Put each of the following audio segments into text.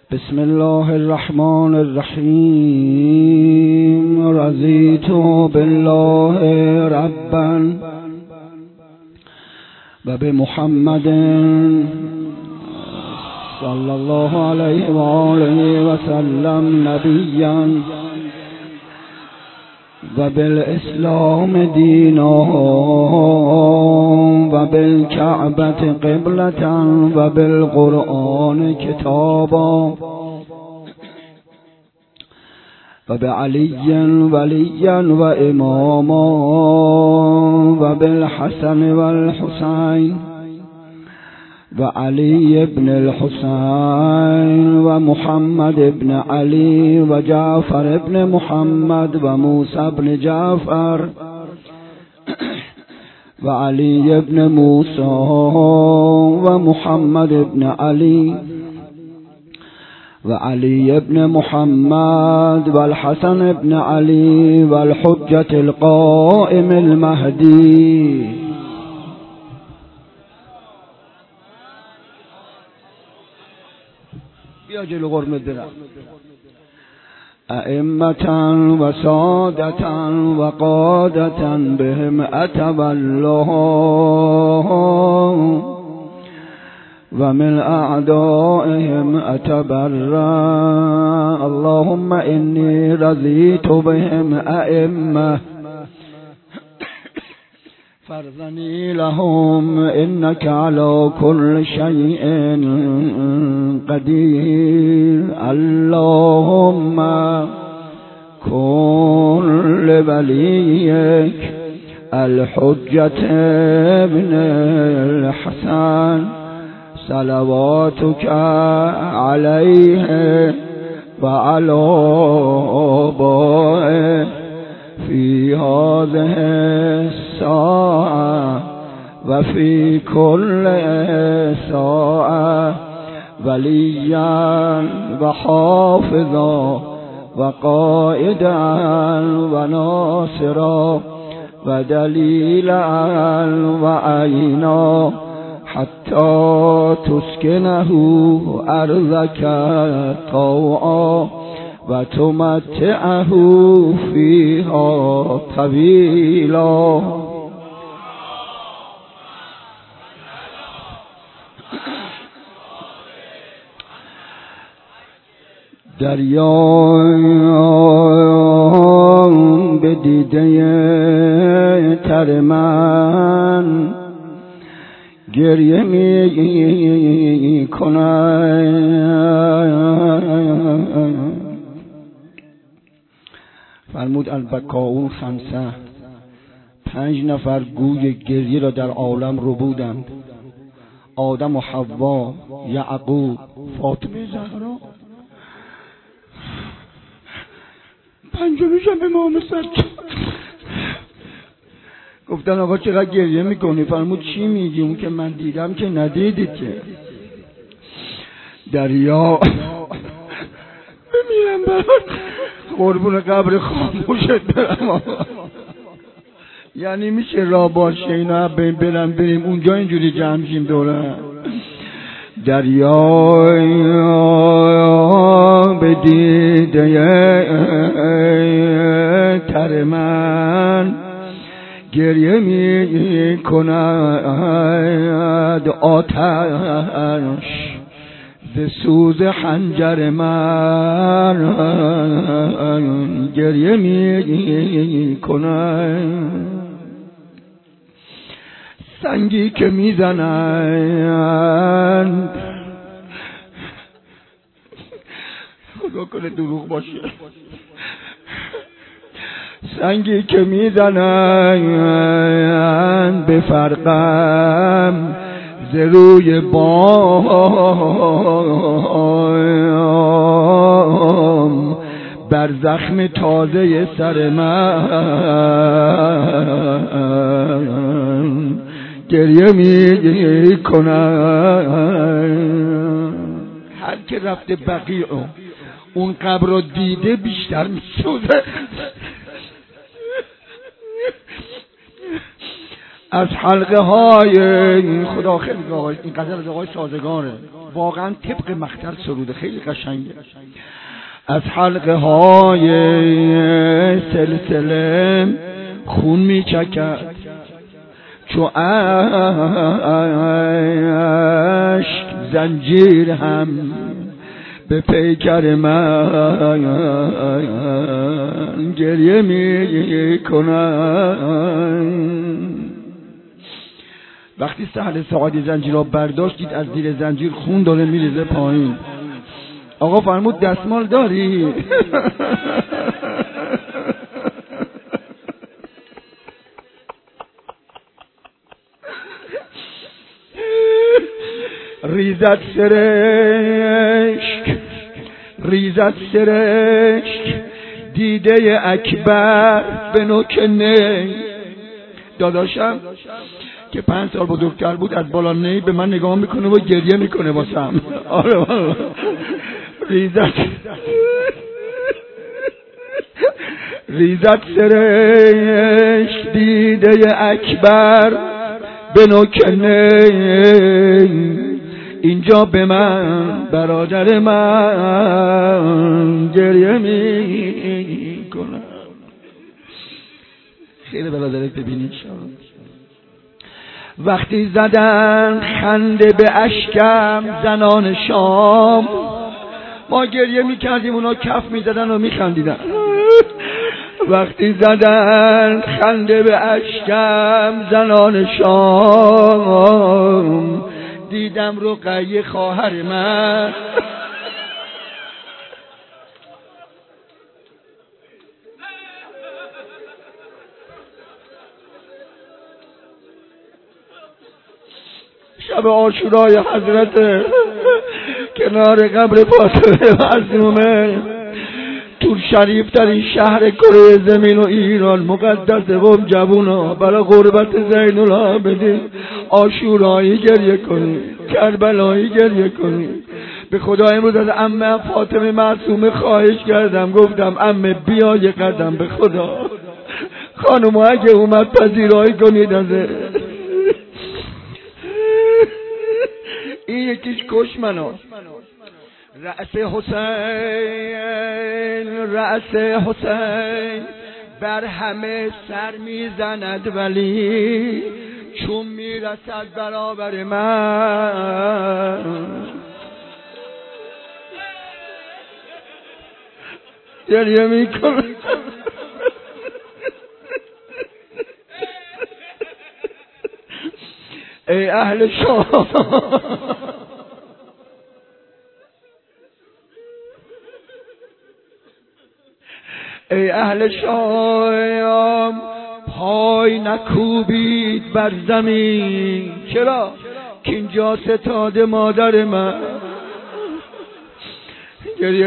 بسم الله الرحمن الرحیم. رضیت بالله ربا و بمحمد صلی الله علیه و آله و سلم نبیا و بالاسلام دینا و بالکعبة قبلة و بالقرآن کتابا و بعلی ولیا و اماما و بالحسن و الحسین و علی ابن الحسین و محمد ابن علی و جعفر ابن محمد و موسی ابن جعفر و علی ابن موسی و محمد ابن علی و علی ابن محمد و الحسن ابن علی و الحجة القائم المهدی. بیا جلو قرم درم. ائمة و سادة و قادة بهم اتولهم و من اعدائهم اتبرأ. اللهم انی رضیت بهم ائمة فرزنی لهم انك على كل شيء قدیر. اللهم كن لوليك الحجة ابن الحسن صلواتك عليه وعلى آبائه في هذه الساعة وفي كل ساعة وليا وحافظا وقائدا وناصرا ودليلا وعينا حتى تسكنه أرضك طوعا وتمتعه فيها طويلا. دریا به دیده تر من گریه می کند. فرمود البکاؤون خمسه، 5 نفر گوی گریه را در عالم ربودند: آدم و حوا، یعقوب، فاطمه زهرا. 5میشم امام سجاد. گفتن آقا چقدر گریه میکنی؟ فرمود چی میگی؟ اون که من دیدم که ندیدید که. دریا بمیرم برات قربون قبر خاموشت برم. یعنی میشه را باشه اینا بریم اونجا اینجوری جمع شیم دوره. دریا به دیده تر من گریه می کند. آتش ز سوز خنجر من گریه می کند. سنگی که میزنند خدا کنه دروغ باشه، سنگی که میزنند به فرقم ز روی بام بر زخم تازه سر من گریه می کنم. هر که رفته بقیع اون قبر رو دیده بیشتر می سوزه. از حلقه های خدا خیلی این غزل از آقای سازگاره. واقعا طبق مقتل سروده، خیلی قشنگه. از حلقه های سلسله خون می چکد، چو اشک زنجیر هم به پیکر من گریه می کنن. وقتی سهل سعادی زنجیر را برداشت، دید از زیر زنجیر خون داره میریزه پایین. آقا فرمود دستمال داری؟ ریزد سرشک، ریزد سرشک، دیده اکبر به نوک نی. داداشم که 5 سال بزرگتر بود از بالا نی به من نگاه میکنه و گریه میکنه واسم. آره ریزد ریزد سرشک، دیده اکبر به نوک نی. اینجا به من برادر من گریه می کنم. خیلی برادرت ببینید. وقتی زدن خنده به اشکم زنان شام، ما گریه می کردیم اونا کف می زدن و می خندیدن. وقتی زدن خنده به اشکم زنان شام، دیدم رقیه خواهر من شب عاشورای حضرت کنار قبر فاطمه معصومه، تو شریف ترین شهر کره زمین و ایران، مقدس و جوونا برای قربت زین العابدین عاشورایی گریه کنی، کربلایی گریه کنی. به خدا امروز از عمه فاطمه معصومه خواهش کردم، گفتم عمه بیا یه قدم به خدا خانم اگه اومد پذیرایی کنید ازه. این یکیش کش منو. رأس حسین، رأس حسین بر همه سر میزند، ولی چون میرسد برابر من گریه میکنه. ای اهل شام، ای اهل شام پای نکوبید بر زمین. چرا؟ که اینجا ستاد مادر من گریه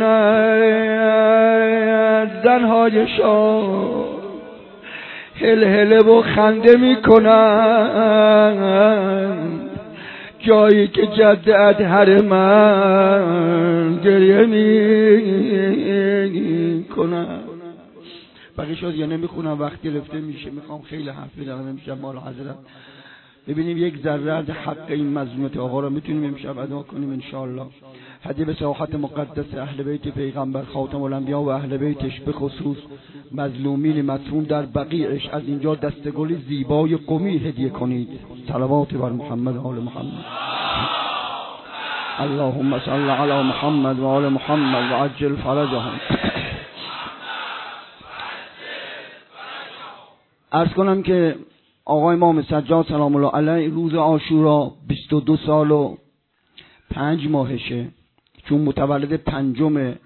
میکنند. زنهای شام هلهله و خنده میکنند، جایی که جد ادهر من گریه میکنند. بقیه شد یا نمیخونم، وقت گرفته میشه. میخوام خیلی حرف بدم امشب مال حضرت. ببینیم یک ذره از حق این مظلومت آقا را میتونیم امشب ادا کنیم انشاءالله. هدیه به ساحت مقدس اهل بیت پیغمبر خاتم الانبیا و اهل بیتش، به خصوص مظلومین مدفون در بقیعش، از اینجا دستگلی زیبای قمی هدیه کنید. صلوات بر محمد و آل محمد. اللهم صل علی محمد و آل محمد و عجل فرجهم. عرض کنم که آقای امام سجاد سلام الله علیه روز عاشورا 22 سال و 5 ماهشه، چون متولد 5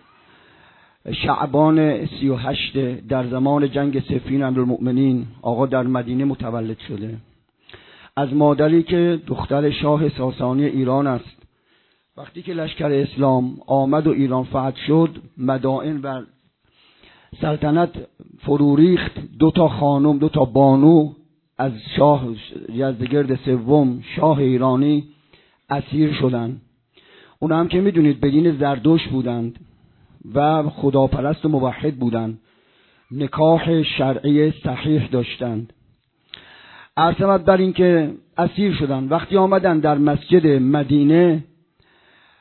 شعبان 38 در زمان جنگ صفین امیرالمؤمنین آقا در مدینه متولد شده، از مادری که دختر شاه ساسانی ایران است. وقتی که لشکر اسلام آمد و ایران فتح شد، مدائن و سلطنت فرو ریخت. 2 خانم، 2 بانو از شاه یزدگرد سوم شاه ایرانی اسیر شدند. اونا هم که میدونید به دین زردشت بودند و خداپرست و موحد بودند، نکاح شرعی صحیح داشتند. عرض بر این که اسیر شدند. وقتی آمدن در مسجد مدینه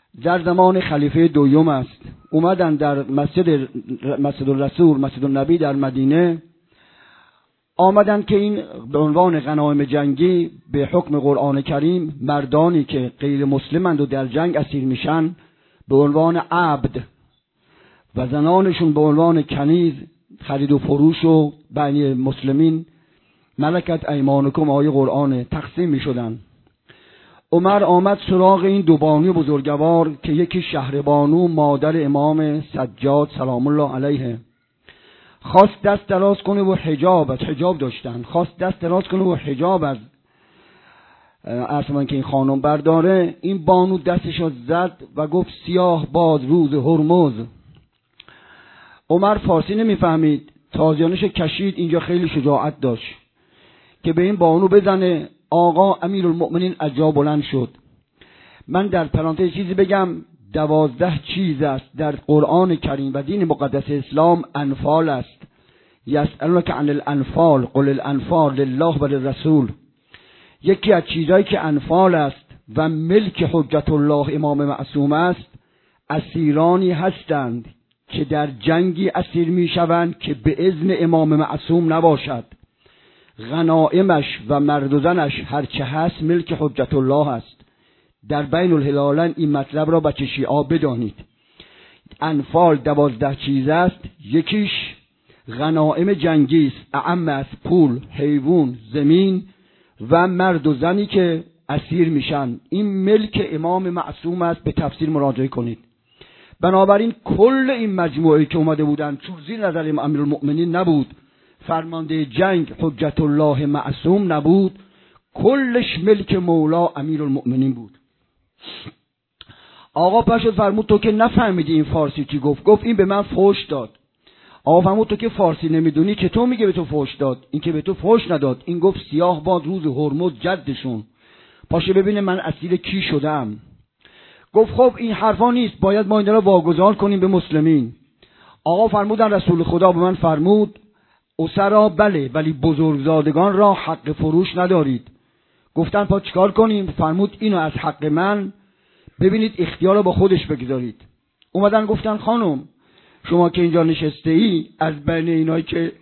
در زمان خلیفه دوم است. اومدن در مسجد الرسول، مسجد النبی در مدینه، آمدن که این به عنوان غنایم جنگی به حکم قرآن کریم مردانی که غیر مسلمند و در جنگ اسیر میشن به عنوان عبد و زنانشون به عنوان کنیز خرید و فروش و بین مسلمین ملکت ایمانکم آیه قرآن تقسیم میشدن. عمر آمد سراغ این دو بانوی بزرگوار که یکی شهربانو مادر امام سجاد سلام الله علیه خواست دست دراز کنه و حجاب داشتن، خواست دست دراز کنه و حجاب از اصلا که این خانم برداره. این بانو دستشو زد و گفت سیاه باد روز هرمز. عمر فارسی نمیفهمید، تازیانش کشید، اینجا خیلی شجاعت داشت که به این بانو بزنه. آقا امیرالمؤمنین از جا بلند شد. من در پرانتز چیزی بگم، 12 چیز است در قرآن کریم و دین مقدس اسلام انفال است. یسألونک عن الانفال قل الانفال لله و للرسول. یکی از چیزایی که انفال است و ملک حجت الله امام معصوم است، اسیرانی هستند که در جنگی اسیر میشوند که به اذن امام معصوم نباشد. غنائمش و مرد و زنش هرچه هست ملک حجت الله است. در بین الهلالین این مطلب را بچه شیعه بدانید. انفال 12 چیز است. یکیش غنائم جنگی است، اعم از پول، حیوان، زمین و مرد و زنی که اسیر میشن. این ملک امام معصوم است، به تفسیر مراجعه کنید. بنابراین کل این مجموعه که اومده بودن چون زیر نظر امیرالمؤمنین نبود، فرمانده جنگ حجت الله معصوم نبود، کلش ملک مولا امیرالمؤمنین بود. آقا پشت فرمود تو که نفهمیدی این فارسی چی گفت. گفت این به من فحش داد. آقا فرمود تو که فارسی نمیدونی چطور میگه به تو فحش داد؟ این که به تو فحش نداد. این گفت سیاه باد روز هرمز جدشون. پاشه ببینه من اسیر کی شدم. گفت خب این حرفا نیست، باید ما اینا رو واگذار کنیم به مسلمین. آقا فرمودن رسول خدا به من فرمود اسرا بله، ولی بزرگزادگان را حق فروش ندارید. گفتن پا چیکار کنیم؟ فرمود اینو از حق من ببینید اختیار رو با خودش بگذارید. اومدن گفتن خانم شما که اینجا نشسته ای، از بین اینایی که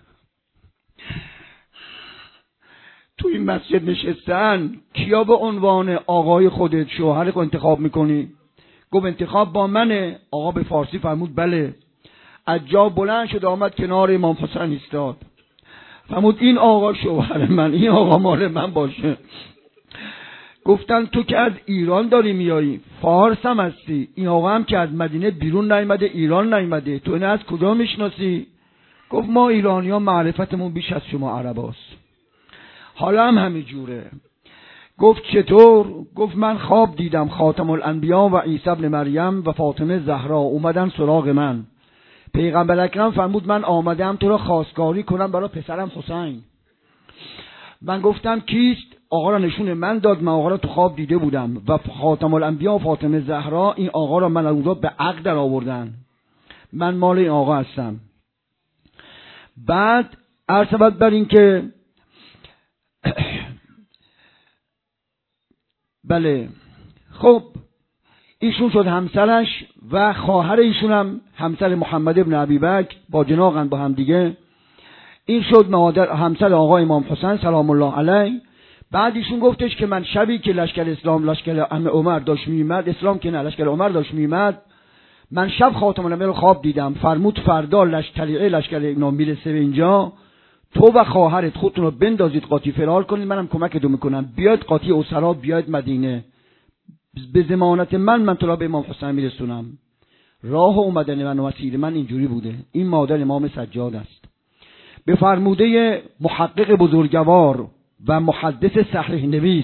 تو این مسجد نشستن کیا به عنوان آقای خودت شوهر رو انتخاب میکنی؟ گفت انتخاب با منه. آقا به فارسی فرمود بله. از جا بلند شد آمد کنار امام حسین ایستاد. فرمود این آقا شوهر من، این آقا مال من باشه. گفتن تو که از ایران داری میایی، فارس هم هستی، این آقا هم که از مدینه بیرون نیامده، ایران نیامده، تو اینو از کجا میشناسی؟ گفت ما ایرانی ها معرفتمون بیش از شما عرباست. حالا هم همین جوره. گفت چطور؟ گفت من خواب دیدم خاتم الانبیا و عیسی ابن مریم و فاطمه زهرا اومدن سراغ من. پیغمبر اکرم فرمود من آمدم تو را خواستگاری کنم برای پسرم حسین. من گفتم کیست؟ آقا را نشون من داد، من آقا را تو خواب دیده بودم و خاتم الانبیا و فاطمه زهرا این آقا را من اونجا به عقد در آوردن، من مال این آقا هستم. بعد عرض بر این که بله خب ایشون شد همسرش و خواهر ایشون هم همسر محمد ابن ابی بکر با جناقن با هم دیگه. این شد مادر همسر آقا امام حسین سلام الله علیه. بعد ایشون گفتش که من شبی که لشکر اسلام لشکر عمر داشت میمد، اسلام که نه لشکر عمر داشت میمد، من شب خاتم الانبیا رو خواب دیدم. فرمود فردا لشکر اینا میرسه به اینجا، تو و خواهرت خودتون رو بندازید قاطی فرار کنید، منم کمکتون میکنم، بیاید قاطی اسرا، بیاید مدینه، به ضمانت من تو را به امام حسین میرسونم. راه اومدن من و مسیر من اینجوری بوده. این مادر امام سجاد است. به فرموده محقق بزرگوار و محدث صحیح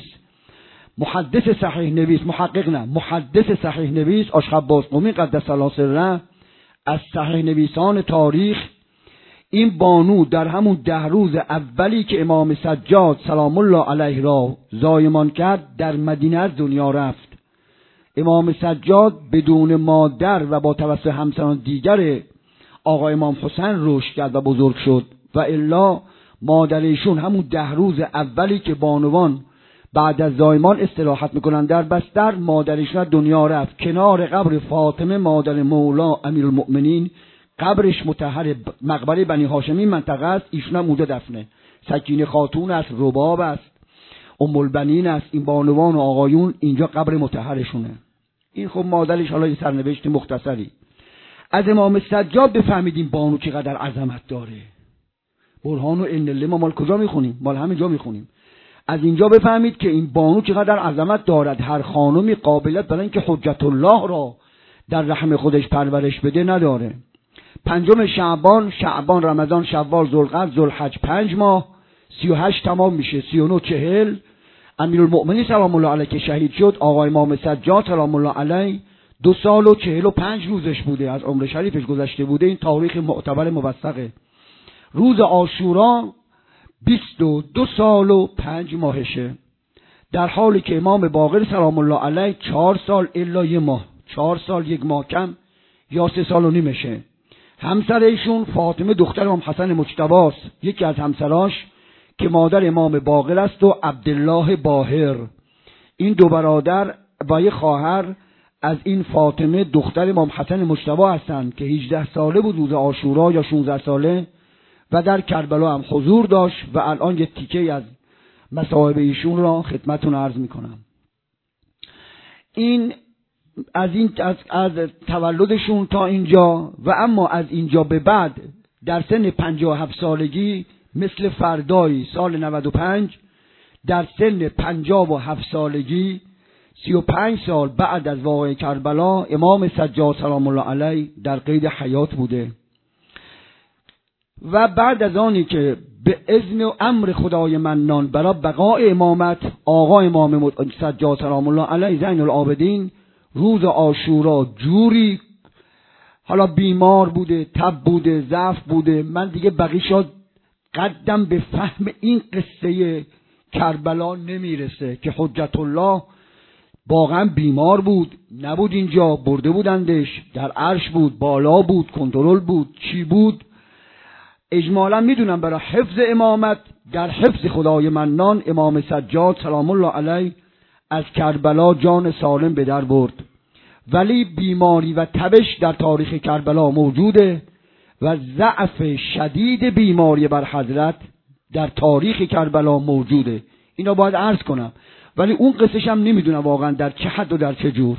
نویس آشخباز قمی قدس الله سره، از صحیح نویسان تاریخ، این بانو در همون 10 روز اولی که امام سجاد سلام الله علیه را زایمان کرد در مدینه از دنیا رفت. امام سجاد بدون مادر و با توسط همسران دیگر آقا امام حسین رشد کرد و بزرگ شد و الا مادر ایشون همون 10 روز اولی که بانوان بعد از زایمان استراحت میکنن. در بستر مادرشون دنیا رفت. کنار قبر فاطمه مادر مولا امیرالمؤمنین قبرش مطهر مقبره بنی هاشمی منطقه است. ایشون هم اونجا دفنه. سکینه خاتون است، رباب است، ام البنین است. این بانوان و آقایون اینجا قبر مطهرشونه. این خب مادرش. حالا یه سرنوشت مختصری از امام سجاد بفهمیدیم بانو چقدر عظمت داره. برهان و ان ما مال کجا میخونیم؟ مال همینجا میخونیم. از اینجا بفهمید که این بانو چقدر عظمت دارد. هر خانمی قابلیت برای اینکه حجت الله را در رحم خودش پرورش بده نداره. 5 شعبان، رمضان، شوال، ذوالقعده، ذوالحج 5 ماه 38 تمام میشه. 39 40 امیرالمؤمنین سلام الله علیه که شهید شد. آقا امام سجاد سلام الله علیه 2 سال و 45 روزش بوده، از عمر شریفش گذشته بوده. این تاریخ معتبر موثقه. روز عاشورا 22 سال و 5 ماهشه، در حالی که امام باقر سلام الله علیه 4 سال الا 1 ماه، 4 سال 1 ماه کم یا 3 سال و نیمشه. همسر ایشون فاطمه دختر امام حسن مجتبی است، یکی از همسراش که مادر امام باقر است و عبدالله باهر. این 2 برادر و 1 خواهر از این فاطمه دختر امام حسن مجتبی هستند که 18 ساله بود روز عاشورا یا 16 ساله و در کربلا هم حضور داشت و الان یه تیکه از مصائب ایشون را خدمتتون عرض میکنم. این از تولدشون تا اینجا و اما از اینجا به بعد در سن 57 سالگی مثل فردایی سال 95 در سن 57 سالگی 35 سال بعد از واقعه کربلا امام سجاد سلام الله علیه در قید حیات بوده و بعد از آنی که به اذن و امر خدای منان برای بقای امامت آقا امام سجاد سلام الله علیه زین العابدین روز عاشورا جوری حالا بیمار بوده، تب بوده، ضعف بوده، من دیگه بقیه شد قدم به فهم این قصه کربلا نمیرسه که حجت الله واقعا بیمار بود، نبود اینجا، برده بودندش، در عرش بود، بالا بود، کنترل بود، چی بود. اجمالا میدونم برای حفظ امامت در حفظ خدای منان امام سجاد سلام الله علیه از کربلا جان سالم به در برد، ولی بیماری و تبش در تاریخ کربلا موجوده و ضعف شدید بیماری بر حضرت در تاریخ کربلا موجوده. اینا باید عرض کنم، ولی اون قصهش هم نمیدونم واقعا در چه حد و در چه جور.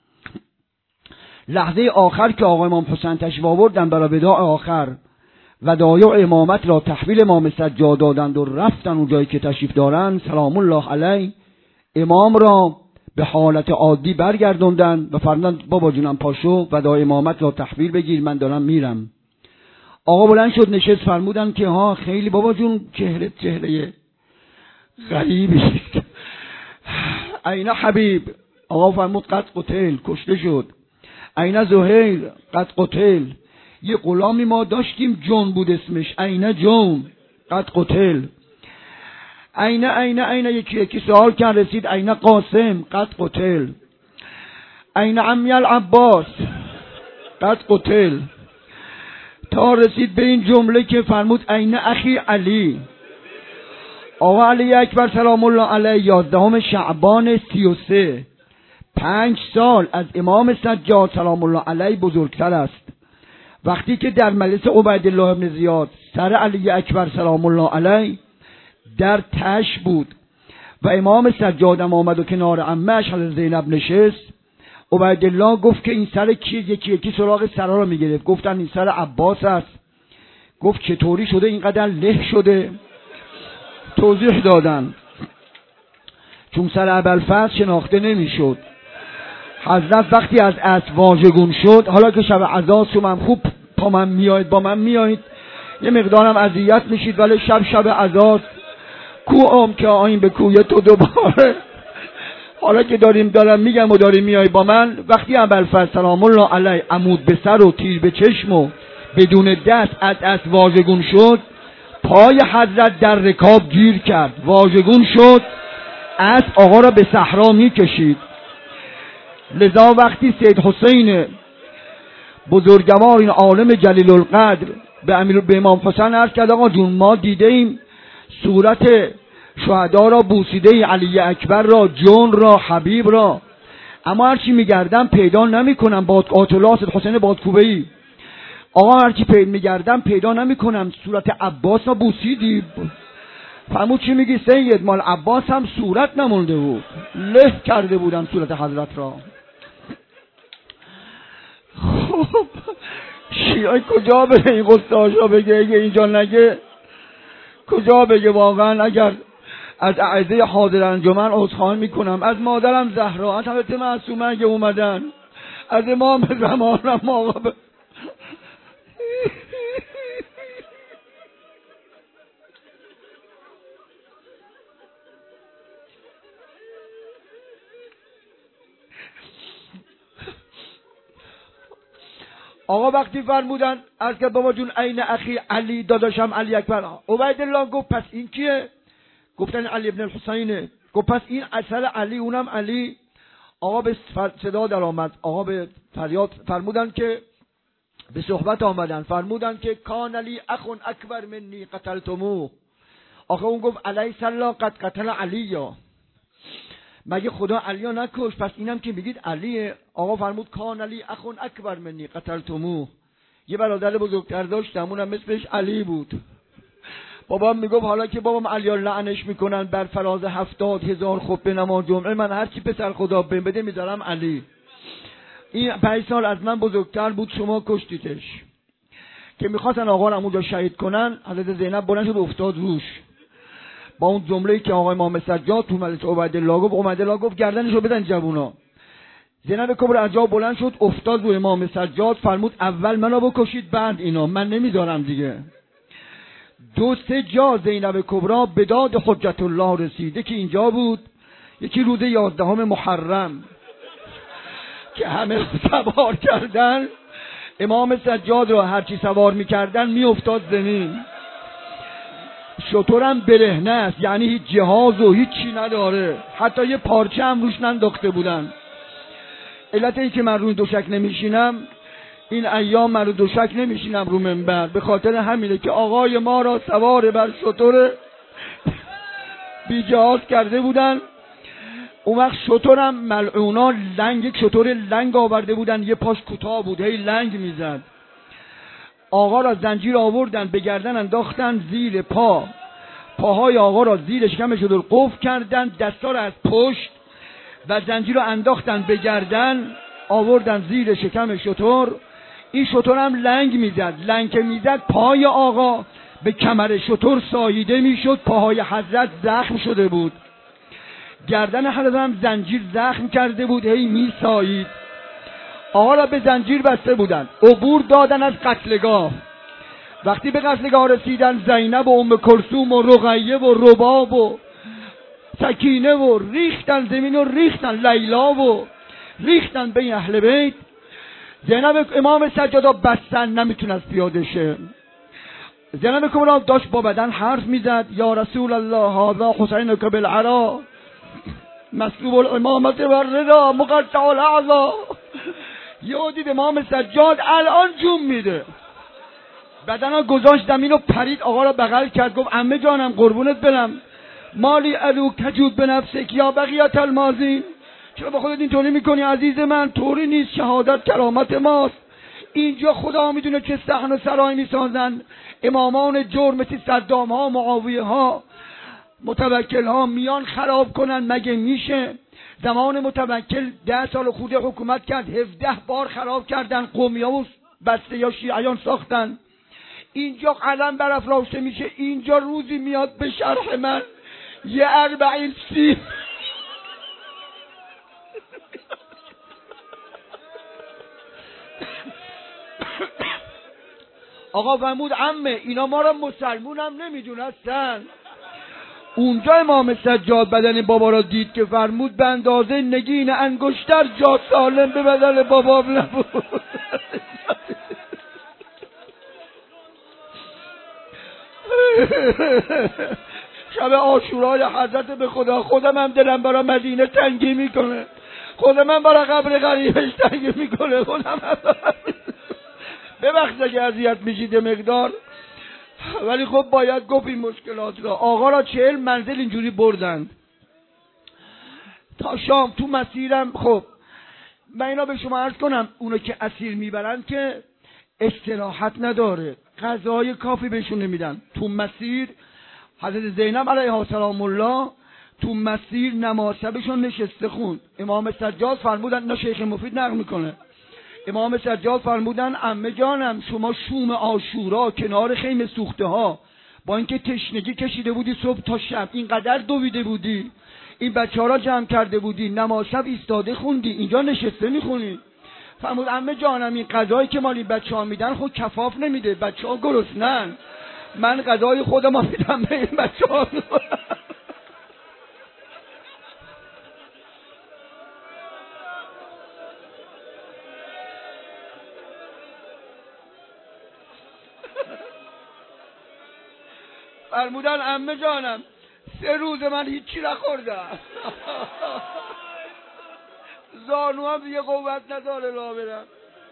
لحظه آخر که آقا امام حسین تشریف آوردن برای وداع آخر ودایع امامت را تحویل امام سجاد دادند و رفتن اون جایی که تشریف دارن سلام الله علیه، امام را به حالت عادی برگردوندن و فرمودند بابا جونم پاشو وداع امامت را تحویل بگیر، من دارم میرم. آقا بلند شد نشست، فرمودن که ها خیلی بابا جون چهره غریبی عین حبیب. آقا فرمود قد قتل، کشته شد. عین زهیر قد قتل. یه غلامی ما داشتیم جون بود اسمش، عین جون قد قتل. عین یکی سوال کرد رسید عین قاسم قد قتل. عین عمی العباس قد قتل، تا رسید به این جمله که فرمود عین اخی علی. آقا علی اکبر سلام الله علیه 11 شعبان 33 5 سال از امام سجاد سلام الله علیه بزرگتر است. وقتی که در مجلس عبیدالله ابن زیاد سر علی اکبر سلام الله علیه در تش بود و امام سجاد هم آمد و کنار عمه‌اش حضرت زینب نشست، عبیدالله گفت که این سر کیه؟ یکی سراغ سرا رو میگرفت، گفتن این سر عباس است. گفت چطوری شده اینقدر له شده؟ توضیح دادن چون سر ابوالفضل شناخته نمیشد. حضرت وقتی از اسب واژگون شد، حالا که شب عزا شما خوب با من میایید یه مقدارم اذیت میشید، ولی شب عزا کوام که آیین به کوی تو دوباره، حالا که دارم میگم و داری میای با من. وقتی ابوالفضل سلام الله علیه عمود به سر و تیر به چشم و بدون دست از اسب واژگون شد، پای حضرت در رکاب گیر کرد، واژگون شد، اسب آقا را به صحرا میکشید. لذا وقتی سید حسین بزرگوار این عالم جلیل القدر به امام حسین عرض کرد آقا جون ما دیده ایم صورت شهدا را بوسیده، علی اکبر را، جون را، حبیب را. اما هرچی میگردم پیدا نمیکنم. آیت‌الله حسین بادکوبه‌ای، آقا هرچی میگردم پیدا نمیکنم. صورت عباس را بوسیدی. فهمو چی میگی سید؟ مال عباس هم صورت نمونده بود، له کرده بودن صورت حضرت را. خب شیعه کجا بره این قصه‌هاشو بگه؟ اگه اینجا نگه کجا بگه؟ واقعا اگر از اعضای حاضر انجمن عذرخواهی میکنم، از مادرم زهرا، از حضرت معصومه اگه اومدن، از امام زمانم آقا آقا وقتی فرمودن از که بابا جون عین اخی علی، داداشم علی اکبر، عبیدالله گفت پس این کیه؟ گفتن علی ابن الحسینه. گفت پس این اصل علی اونم علی. آقا به صدا در آمد، آقا به فریاد فرمودن که به صحبت آمدن، فرمودن که کان علی اخون اکبر منی قتلتموه. آقا اون گفت علیه الله قد قتل علیا، مگه خدا علیا نکش؟ پس اینم که میگید علیه. آقا فرمود کان علی اخون اکبر منی قتلتموه. یه برادر بزرگتر داشتم، اونم مثلش علی بود. بابام میگفت حالا که بابام علی لعنش میکنن بر فراز 70,000 خطبه نماز جمعه، من هر چی پسر خدا بهم بده میذارم علی. این 5 سال از من بزرگتر بود، شما کشتیتش. که میخواستن آقا رو اونجا شهید کنن، حضرت زینب بلند شد افتاد روش با اون جمله‌ای که آقای امام سجاد تو مجلس عبیدالله گفت. عبیدالله گفت گردنشو بدن جوونا. زینب کبرا از جا بلند شد افتاد روی امام سجاد، فرمود اول منو بکشید بعد اینا، من نمیذارم دیگه. 2-3 جا زینب کبرا به داد حجت الله رسیده که اینجا بود. یکی روز 11 محرم که همه سوار کردن، امام سجاد را هرچی سوار میکردن میافتاد زمین. شطورم برهنه است، یعنی هیچ جهاز و هیچ چی نداره، حتی یه پارچه هم روش ننداخته بودن. علت این که من روی دوشک نمیشینم، این ایام من رو دوشک نمیشینم رو منبر، به خاطر همینه که آقای ما را سوار بر شطور بی جهاز کرده بودن. اون وقت شطورم ملعونا لنگ، یک شطور لنگ آورده بودن، یه پاش کوتاه بود، هی لنگ میزد. آقا را زنجیر آوردن به گردن انداختن زیر پا، پاهای آقا را زیر شکم شطور قفل کردن، دستا را از پشت و زنجیر را انداختن به گردن آوردن زیر شکم شطور. این شطور هم لنگ میزد، لنگ که میزد پای آقا به کمر شطور ساییده میشد، پاهای حضرت زخم شده بود، گردن حضرت هم زنجیر زخم کرده بود، هی میسایید. آقا را به زنجیر بسته بودن، عبور دادن از قتلگاه. وقتی به قتلگاه رسیدن، زینب و ام کلثوم و رقیه و رباب و سکینه و ریختن زمین و ریختن، لیلا و ریختن بین اهل بیت. زینب امام سجادا بستن، نمیتونست پیاده شه. زینب کبرا داشت با بدن حرف میزد، یا رسول الله هذا حسین که بالعرا مسلوب الامامت و الرضا مقطع الاعضا. یه دید امام سجاد الان جون میده، بدنا گذاشت زمین و پرید، آقا را بغل کرد، گفت عمه جانم قربونت برم، مالی الو کجود به نفسک یا بقیت المازین، چرا با خودت اینطوری میکنی عزیز من؟ طوری نیست، شهادت کرامت ماست. اینجا خدا میدونه که صحن و سرای میسازن امامان جرم مثل صدام ها، معاویه ها، متوکل ها میان خراب کنن، مگه میشه؟ زمان متوکل 10 سال خورده حکومت کرد، 17 بار خراب کردن، قومی ها و بسته یا شیعیان ساختن. اینجا علم برافراشته میشه، اینجا روزی میاد به شرح من یه 40 سیم آقا فرمود عمه اینا ما را مسلمون هم نمیدونستن. اونجا امام سجاد بدن بابا را دید که فرمود به اندازه نگین انگشتر جا سالم به بدن بابام نبود. شب عاشورای حضرت به خدا خودم هم دلم برای مدینه تنگی میکنه، خودم هم برای قبر غریبش تنگی میکنه، خودم هم ببخش اگه اذیت میشید مقدار. ولی خب باید گفت این مشکلات را. آقا را 40 منزل اینجوری بردند تا شام. تو مسیرم خب من اینا به شما عرض کنم، اونو که اسیر میبرن که استراحت نداره، غذای کافی بهشون نمیدن. تو مسیر حضرت زینب علیها سلام الله تو مسیر نماز شبشون نشسته خوند. امام سجاد فرمودن، نه شیخ مفید نقل میکنه، امام سجاد فرمودن عمه جانم شما شوم عاشورا کنار خیمه سوخته ها با اینکه تشنگی کشیده بودی صبح تا شب، اینقدر دویده بودی، این بچه ها را جمع کرده بودی، نماز شب ایستاده خوندی، اینجا نشسته میخونی. فرمود عمه جانم این غذایی که مالی بچه ها میدن خود کفاف نمیده، بچه ها گرسنن، من غذای خودم میدم به این بچه ها. فرمودن عمه جانم 3 روز من هیچی نخوردم، زانو هم دیگه قوت نداره لا برم.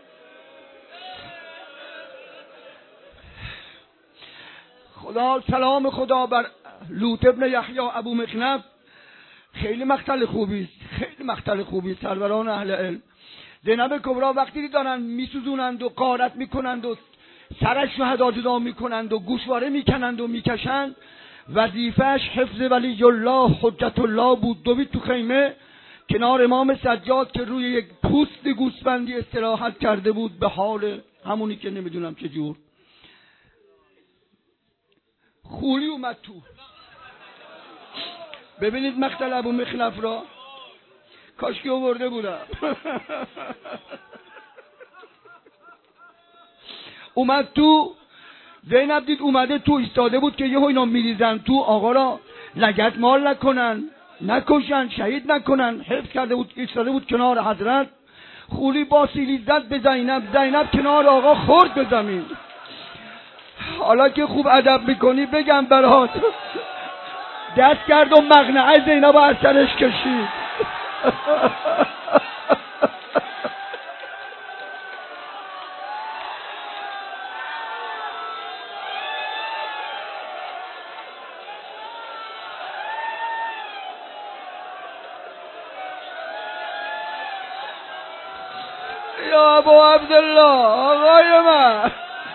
خدا سلام خدا بر لوط ابن یحیی ابو مخنف. خیلی مقتل خوبی است، خیلی مقتل خوبی است سروران اهل علم. زینب کبرا وقتی دارن میسوزونند و غارت میکنند و سرش رو هدا جدا میکنند و گوشواره میکنند و میکشند، وظیفهش حفظ ولی الله حجت الله بود. دوید تو خیمه کنار امام سجاد که روی یک پوست گوسفندی استراحت کرده بود، به حال همونی که نمیدونم چجور. خولی اومد تو. ببینید مقتل ابو مخلف را، کاش که آورده بودم. اومد تو، زینب دید اومده تو، ایستاده بود که یهو اینا میریزن تو، آقا را لگد مال نکنن، نکشن، شهید نکنن. حفظ کرده بود، ایستاده بود کنار حضرت. خولی با سیلی زد به زینب، زینب کنار آقا خورد به زمین. حالا که خوب ادب میکنی بگم برات، دست کرد و مقنعه زینب از سرش کشید. یا ابو عبدالله آقای من،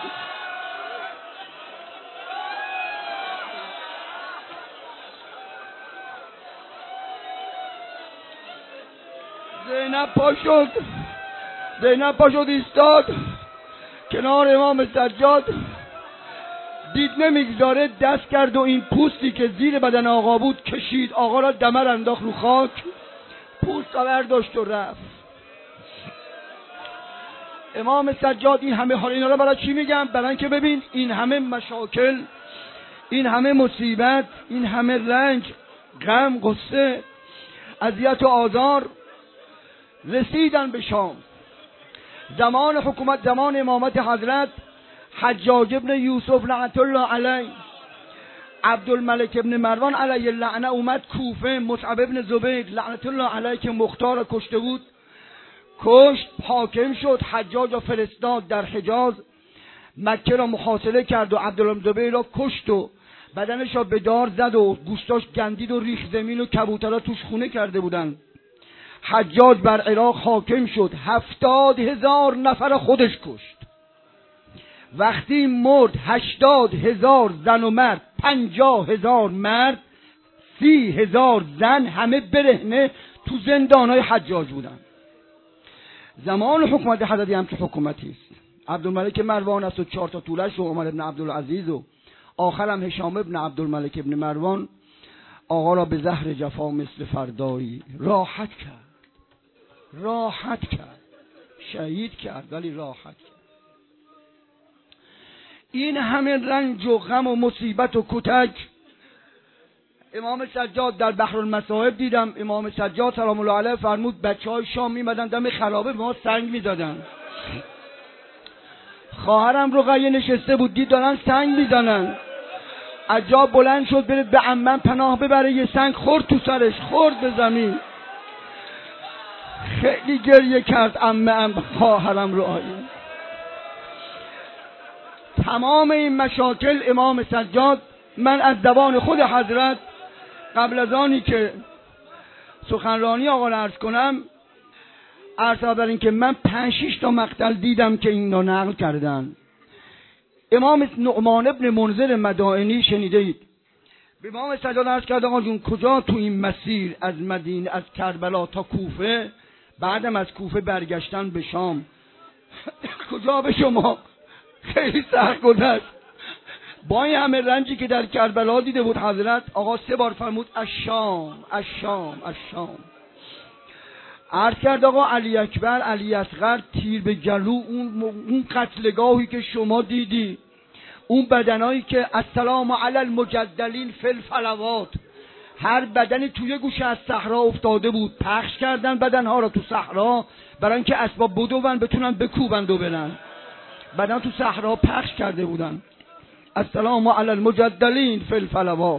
زینب پا شد ایستاد کنار امام سجاد، دید نمیگذاره، دست کرد و این پوستی که زیر بدن آقا بود کشید، آقا را دمر انداخت رو خاک، پوست برداشت و رفت. امام سجاد این همه حال اینا را برای چی میگم؟ برای اینکه ببین این همه مشاکل، این همه مصیبت، این همه رنج، غم، غصه، اذیت و آزار رسیدن به شام. زمان حکومت، زمان امامت حضرت، حجاج ابن یوسف لعنت الله علیه، عبدالملک ابن مروان علیه اللعنه اومد کوفه، مصعب ابن زبیر لعنت الله علیه که مختار کشته بود کشت، حاکم شد. حجاج را فرستاد در حجاز، مکه را محاصره کرد و عبدالله ابن زبیر را کشت و بدنش را به دار زد و گوشتاش گندید و ریخ زمین و کبوترها توش خونه کرده بودن. حجاج بر عراق حاکم شد، 70,000 نفر خودش کشت. وقتی مرد 80,000 زن و مرد، 50,000 مرد، 30,000 زن، همه برهنه تو زندانهای حجاج بودن. زمان حکومت حضرت هم که حکومتی است. عبدالملک مروان است و 4 تا طولش و عمر ابن عبدالعزیز و آخرم هشام ابن عبدالملک ابن مروان آقا را به زهر جفا مثل فردایی راحت کرد، شهید کرد ولی راحت کرد. این همه رنج و غم و مصیبت و کتک. امام سجاد در بحرالمصائب دیدم، امام سجاد سلام الله علیه فرمود بچهای شام میمدن دم خرابه به ما سنگ میدادن. خواهرم رقیه نشسته بود، دید دارن سنگ میزنن، عجاب بلند شد بره به عمم پناه ببره، یه سنگ خورد تو سرش، خورد به زمین. خیلی گریه کرد عمم خواهرم رقیه. تمام این مشاکل امام سجاد، من از زبان خود حضرت قبل از آنی که سخنرانی آقا را عرض کنم، عرض بر این که من 5-6 تا مقتل دیدم که اینا نقل کردن. امام نعمان ابن منذر مدائنی شنیده اید، به امام سجاد عرض کرد آقا جون کجا تو این مسیر از مدینه، از کربلا تا کوفه، بعدم از کوفه برگشتن به شام، کجا به شما؟ خیلی سخت گذشت. با این همه رنجی که در کربلا دیده بود حضرت، آقا 3 بار فرمود الشام الشام الشام. عرض کرد آقا علی اکبر علی اصغر تیر به گلو، اون قتلگاهی که شما دیدی، اون بدنایی که السلام علی المجدلین فی الفلوات، هر بدنی توی گوشه از صحرا افتاده بود، پخش کردن بدنها را تو صحرا برای اینکه اسباب بدون بتونن بکوبند و برن، بدن تو صحرا پخش کرده بودن. السلام علی المجدلین فی الفلوات.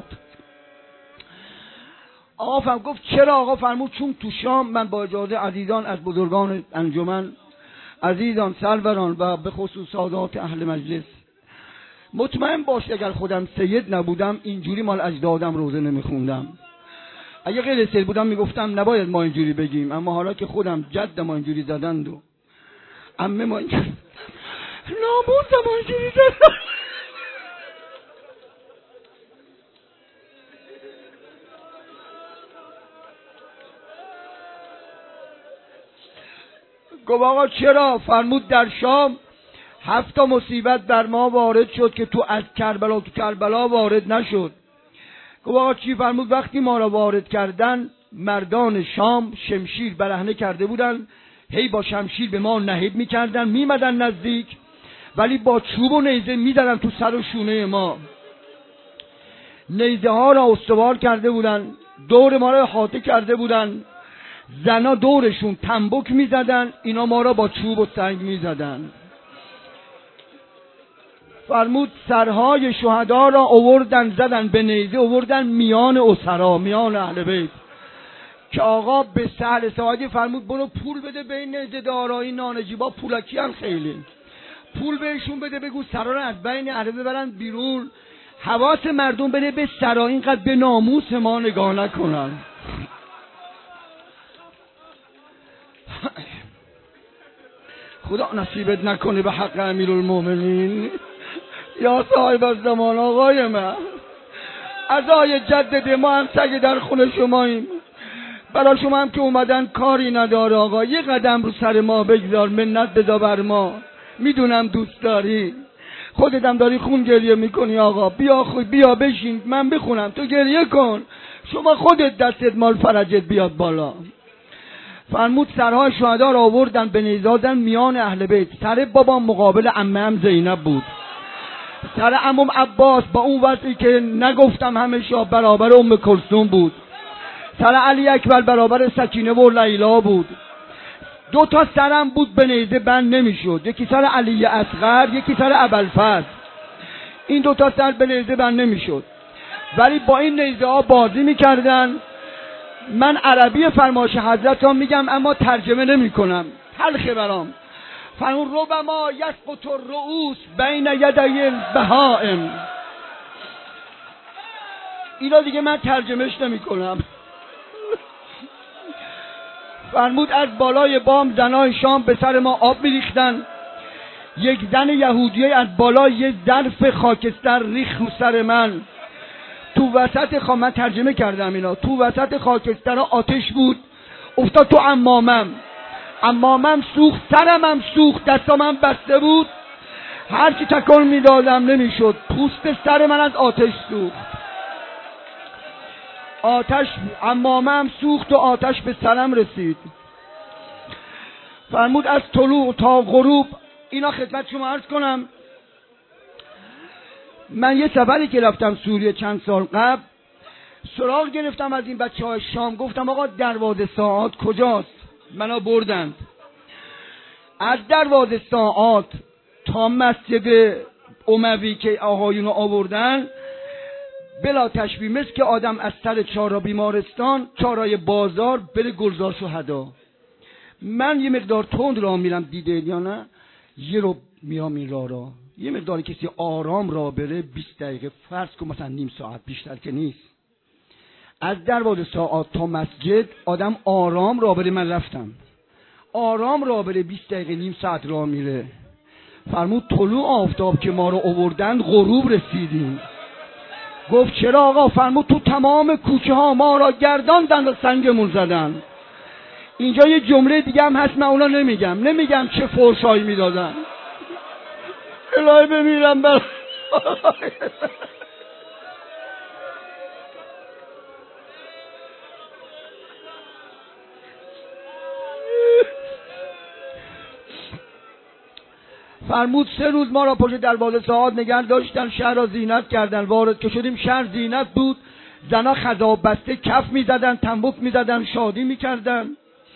آقا فرمود گفت چرا؟ آقا فرمود چون تو شام، من با اجازه عزیزان از بزرگان انجمن، عزیزان سروران و به خصوص سادات اهل مجلس، مطمئن باش اگر خودم سید نبودم اینجوری مال اجدادم روزه نمیخوندم. اگه غیر سید بودم میگفتم نباید ما اینجوری بگیم، اما حالا که خودم جد ما اینجوری زدند و عمه ما اینجوری ناموس ما اینجوری زدند، گفت آقا چرا؟ فرمود در شام 7 تا مصیبت بر ما وارد شد که تو از کربلا وارد نشد. گفت آقا چی؟ فرمود وقتی ما را وارد کردن، مردان شام شمشیر برهنه کرده بودن، هی با شمشیر به ما نهیب میکردن، میمدن نزدیک، ولی با چوب و نیزه میدادن تو سر و شونه ما. نیزه ها را استوار کرده بودن، دور ما را احاطه کرده بودن، زنا دورشون تنبک میزدن، اینا ما را با چوب و سنگ میزدن. فرمود سرهای شهدا را آوردن زدن به نیزه، آوردن میان اسرا، میان اهل بیت، که آقا به سهل ساعدی فرمود برو پول بده به این نیزه دارایی نانجیبا، پولکی هم خیلی پول بهشون بده، بگو سرا را از بین اهل ببرن بیرون، حواس مردم بده به سرا، اینقدر به ناموس ما نگاه نکنن. خدا نصیبت نکنه به حق امیرالمومنین یا صاحب الزمان. آقای من عزای جدد ما هم سگ در خونه شماییم، برای شما هم که اومدن کاری نداره آقا، یه قدم رو سر ما بگذار، منت بذار بر ما، میدونم دوست داری، خودتم داری خون گریه میکنی آقا، بیا بشین من بخونم تو گریه کن، شما خودت دستت مال فرجت بیاد بالا. فرمود سرهای شهدا را آوردن به نیزادن میان اهل بیت، سر بابا مقابل عمم زینب بود، سر عمم عباس با اون وضعی که نگفتم همیشه برابر ام کلثوم بود، سر علی اکبر برابر سکینه و لیلا بود، 2 تا سرم بود به نیزه بند نمیشد، یکی سر علی اصغر یکی سر ابوالفضل، این 2 تا سر به نیزه بند نمیشد، ولی با این نیزه ها بازی میکردن. من عربی فرمایش حضرت ها میگم اما ترجمه نمی کنم، تلخه برام. فرمون ربما یسقط الرؤوس بین یدی البهائم، اینا دیگه من ترجمهش نمی کنم. فرمود از بالای بام زنای شام به سر ما آب میریختن، یک زن یهودیه از بالای یه ظرف خاکستر ریخت رو سر من، تو وسط من ترجمه کردم اینا، تو وسط خاکستر آتش بود، افتاد تو عمامم سوخت، سرم هم سوخت، دستام هم بسته بود، هر چی تکان میدادم نمیشد، پوست سر من از آتش سوخت، آتش عمامم سوخت و آتش به سرم رسید. فرمود از طلوع تا غروب، اینا خدمت شما عرض کنم، من یه سفری که رفتم سوریه چند سال قبل، سراغ گرفتم از این بچه‌های شام، گفتم آقا دروازه ساعات کجاست؟ منو بردند از دروازه ساعات تا مسجد اموی که آقایونو آوردن، بلا تشبیه مثل که آدم از سر چهارراه بیمارستان چهارراه بازار بره گلزار شهدا. من یه مقدار تند راه میرم، دیده یا نه، یه رو میام این راه را یه مقداری کسی آرام را بره 20 دقیقه، فرض کن مثلا نیم ساعت، بیشتر که نیست. از دروازه ساعات تا مسجد آدم آرام را بره، من رفتم آرام را بره 20 دقیقه نیم ساعت راه میره. فرمود طلوع آفتاب که ما رو آوردن غروب رسیدیم. گفت چرا آقا؟ فرمود تو تمام کوچه ها ما را گرداندن و سنگمون زدن. اینجا یه جمله دیگه هم هست، من اونا نمیگم چه فحشایی میدادن. الهی بمیرم بر فرمود 3 روز ما را پشت دروازه ساعات نگه داشتن، شهر را زینت کردن. وارد که شدیم شهر زینت بود، زنا خضاب بسته کف میزدن، تنبک میزدن، شادی میکردن.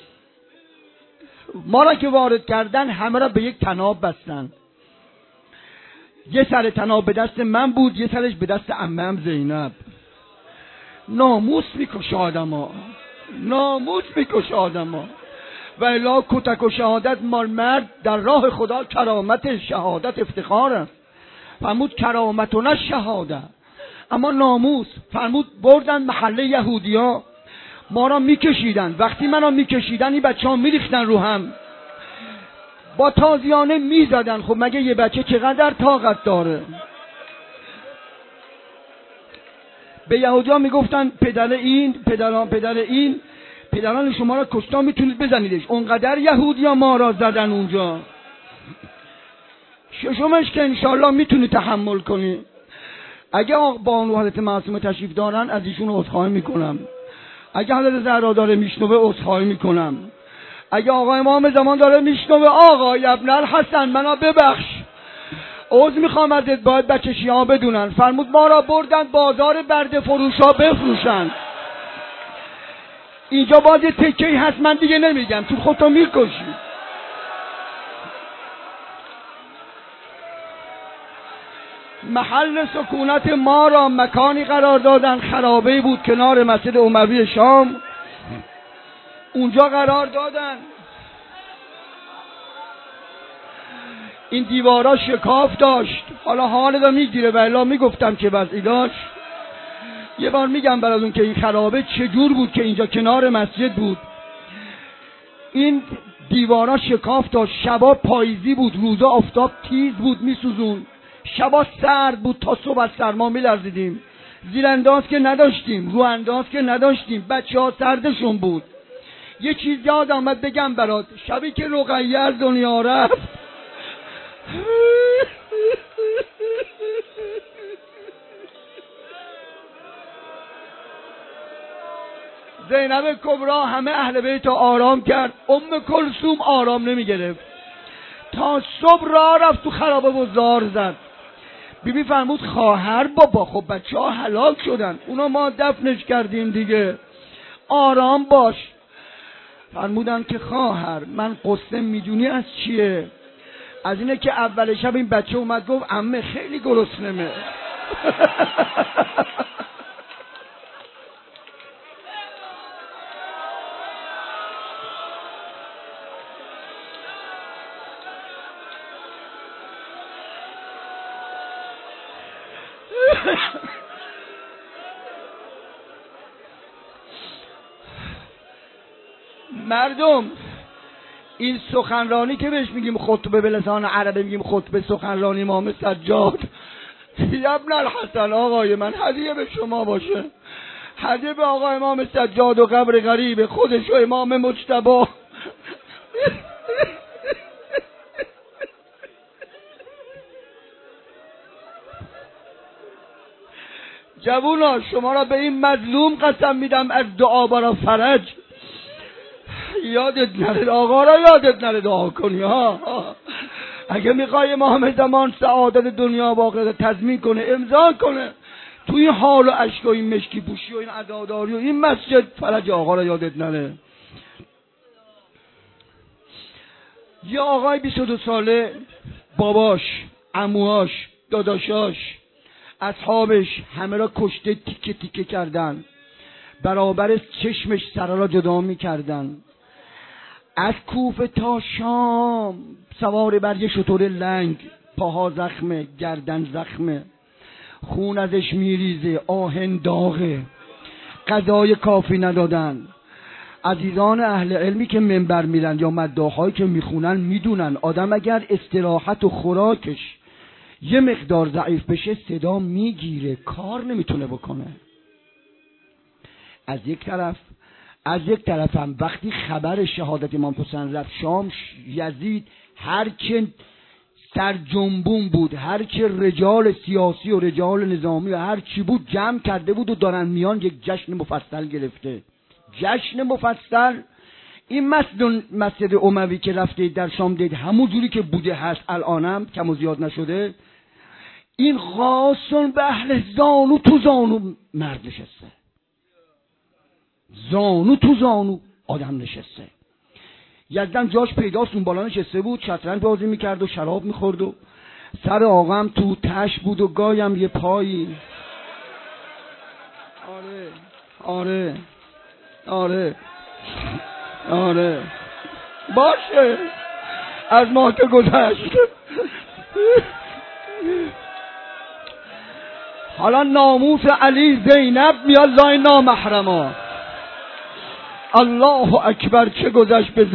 ما را که وارد کردن همه را به یک طناب بستن. یه سر طناب به دست من بود، یه سرش به دست عمم زینب. ناموس میکشه آدما، ناموس میکشه آدما. و الا کتک و شهادت مال مرد در راه خدا کرامت شهادت افتخار است. فرمود کرامتونه شهاده، اما ناموس. فرمود بردن محله یهودیا، ما را میکشیدن. وقتی منو میکشیدن این بچه ها میریختن رو هم، با تازیانه میزدن. خب مگه یه بچه چقدر طاقت داره؟ به یهودیا میگفتن پدران شما را کشتا میتونید بزنیدش. اونقدر یهودیا ما را زدن اونجا. ششمش که انشالله میتونی تحمل کنی. اگه بانو حضرت معصومه تشریف دارن از ایشون عذرخواهی میکنم. اگه حضرت زهرا داره میشنوه عذرخواهی میکنم. اگه آقا امام زمان داره میشنوه، آقای ابن الحسن منو ببخش، عذر میخوام ازت، باید بچه شیعه بدونن. فرمود ما را بردن بازار برده فروشا بفروشن. اینجا باز یه تکه‌ای هست من دیگه نمیگم، تو خودتو میکشی. محل سکونت ما را مکانی قرار دادن، خرابه‌ای بود کنار مسجد اموی شام، اونجا قرار دادن. این دیوارا شکاف داشت، حالا دا میگیره، ولی میگفتم که وضعی داشت. یه بار میگم براتون که این خرابه چجور بود که اینجا کنار مسجد بود. این دیوارا شکاف داشت، شبا پاییزی بود، روزا آفتاب تیز بود میسوزون، شبا سرد بود، تا صبح از سرما میلرزیدیم. زیرانداز که نداشتیم، رو انداز که نداشتیم، بچه ها سردشون بود. یه چیز یاد آمد بگم برات، شبی که رقیه از دنیا رفت زینب کبرا همه اهل بیت آرام کرد، کلثوم آرام نمی گرفت، تا صبح راه رفت تو خرابه و زار زد. بیبی فرمود خواهر بابا، خب بچه ها هلاک شدن، اونا ما دفنش کردیم دیگه، آرام باش. فرمودن که خواهر من قصه میدونی از چیه؟ از اینه که اول شب این بچه اومد گفت عمه خیلی گرسنمه. مردم این سخنرانی که بهش میگیم خطبه به لسان عربی میگیم خطبه سخنرانی امام سجاد، ابن الحسن آقای من هدیه به شما باشه، هدیه به آقا امام سجاد و قبر غریب خودش و امام مجتبی. جوونا شما را به این مظلوم قسم میدم از دعا برا فرج یادت نره، آقا را یادت نره دعا کنی ها. اگه میخوای امام زمان سعادت دنیا و آخرت تضمین کنه، امضا کنه تو این حال و اشک و این مشکی پوشی و این عزاداری و این مسجد، فرج آقا را یادت نره. یه آقای 22 ساله، باباش، عموهاش، داداشاش، اصحابش همه را کشته تیکه تیکه کردن، برابر چشمش سرا را جدا می کردن. از کوفه تا شام سوار بر یه شتر لنگ پاها زخمه، گردن زخمه، خون ازش میریزه، آهن داغه، غذای کافی ندادن. عزیزان اهل علمی که منبر میرن یا مداحایی که میخونن میدونن آدم اگر استراحت و خوراکش یه مقدار ضعیف بشه صدا میگیره، کار نمیتونه بکنه. از یک طرف هم وقتی خبر شهادت امام حسین رفت شام، یزید هر که سرجنبون بود، هر که رجال سیاسی و رجال نظامی و هر چی بود جمع کرده بود و دارن میان یک جشن مفصل گرفته. جشن مفصل. این مسجد اموی که رفته در شام دید همون جوری که بوده هست الانم کم و زیاد نشده. این غاصن به اهل زانو تو زانو مرد نشسته، زانو تو زانو آدم نشسته. یزدم جاش پیداست، اون بالا نشسته بود، شطرنج بازی میکرد و شراب میخورد و سر آقام تو تش بود و گایم یه پایی. آره باشه، از ما که گذشت. حالا ناموس علی زینب میاد لای نامحرما. الله اکبر، چه گذشت به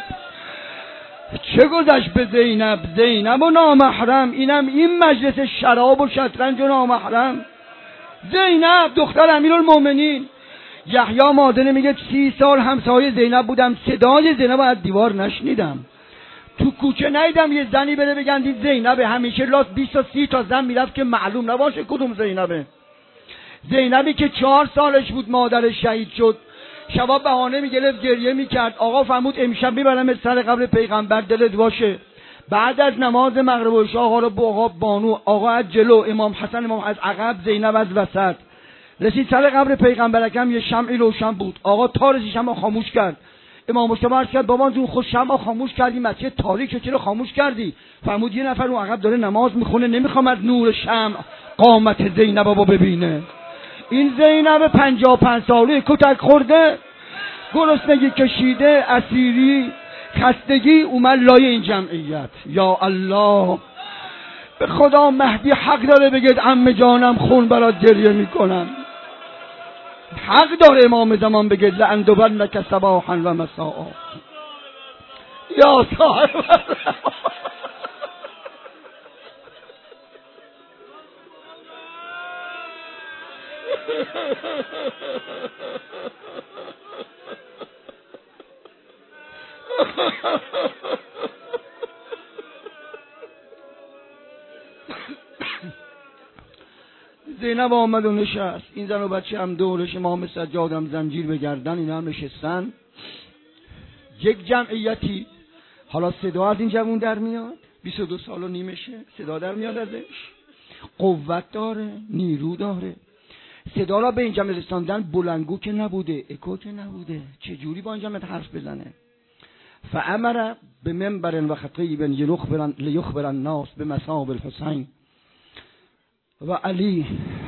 زینب، زینب و نامحرم. اینم این مجلس شراب و شطرنج و نامحرم. زینب دختر امیرالمومنین. یحیی مادنی میگه 30 سال همسایه زینب بودم، صدای زینب از دیوار نشنیدم، تو کوچه ندیدم یه زنی بره بگن این زینبه. همیشه لاس 20 تا 30 تا زن میرفت که معلوم نباشه کدوم زینبه. زینبی که 4 سالش بود مادرش شهید شد، شبا بهانه میگرفت گریه میکرد. آقا فرمود امشب میبرم سر قبر پیغمبر، دلت باشه. بعد از نماز مغرب و عشا آقا رو آقا بانو، آقا از جلو، امام حسن امام از عقب، زینب از وسط. رسید سر قبر پیغمبر اکرم، یه شمعی روشن بود. آقا تارسی شمع خاموش کرد. امام مصطفی عرض کرد بابا جون خود شمع خاموش کردی، مسجد تاریک چرا خاموش کردی؟ فرمود یه نفر اون عقب داره نماز میخونه، نمیخوام از نور شمع قامت زینب بابا ببینه. این زینب 55 ساله کتک خورده، گرسنگی کشیده، اسیری، خستگی، اومد لای این جمعیت. یا الله، به خدا مهدی حق داره بگید عمه جانم خون برات گریه میکنم. حق داره امام زمان بگید لأندبنک صباحا و مساء. یا صاحب زینب آمد و نشست. این زن و بچه هم دورش، امام سجاد هم زنجیر به گردن، اینا هم نشستن. یک جمعیتی. حالا صدا از این جوون در میاد، 22 سال و نیمشه، صدا در میاد ازش، قوت داره، نیرو داره. صدا را به این جمع رساندن بلندگو که نبوده، اکو که نبوده، چجوری با این جمع حرف بزنه؟ فامر به منبر و خطیب لیخبر الناس به مصاب الحسین و علی.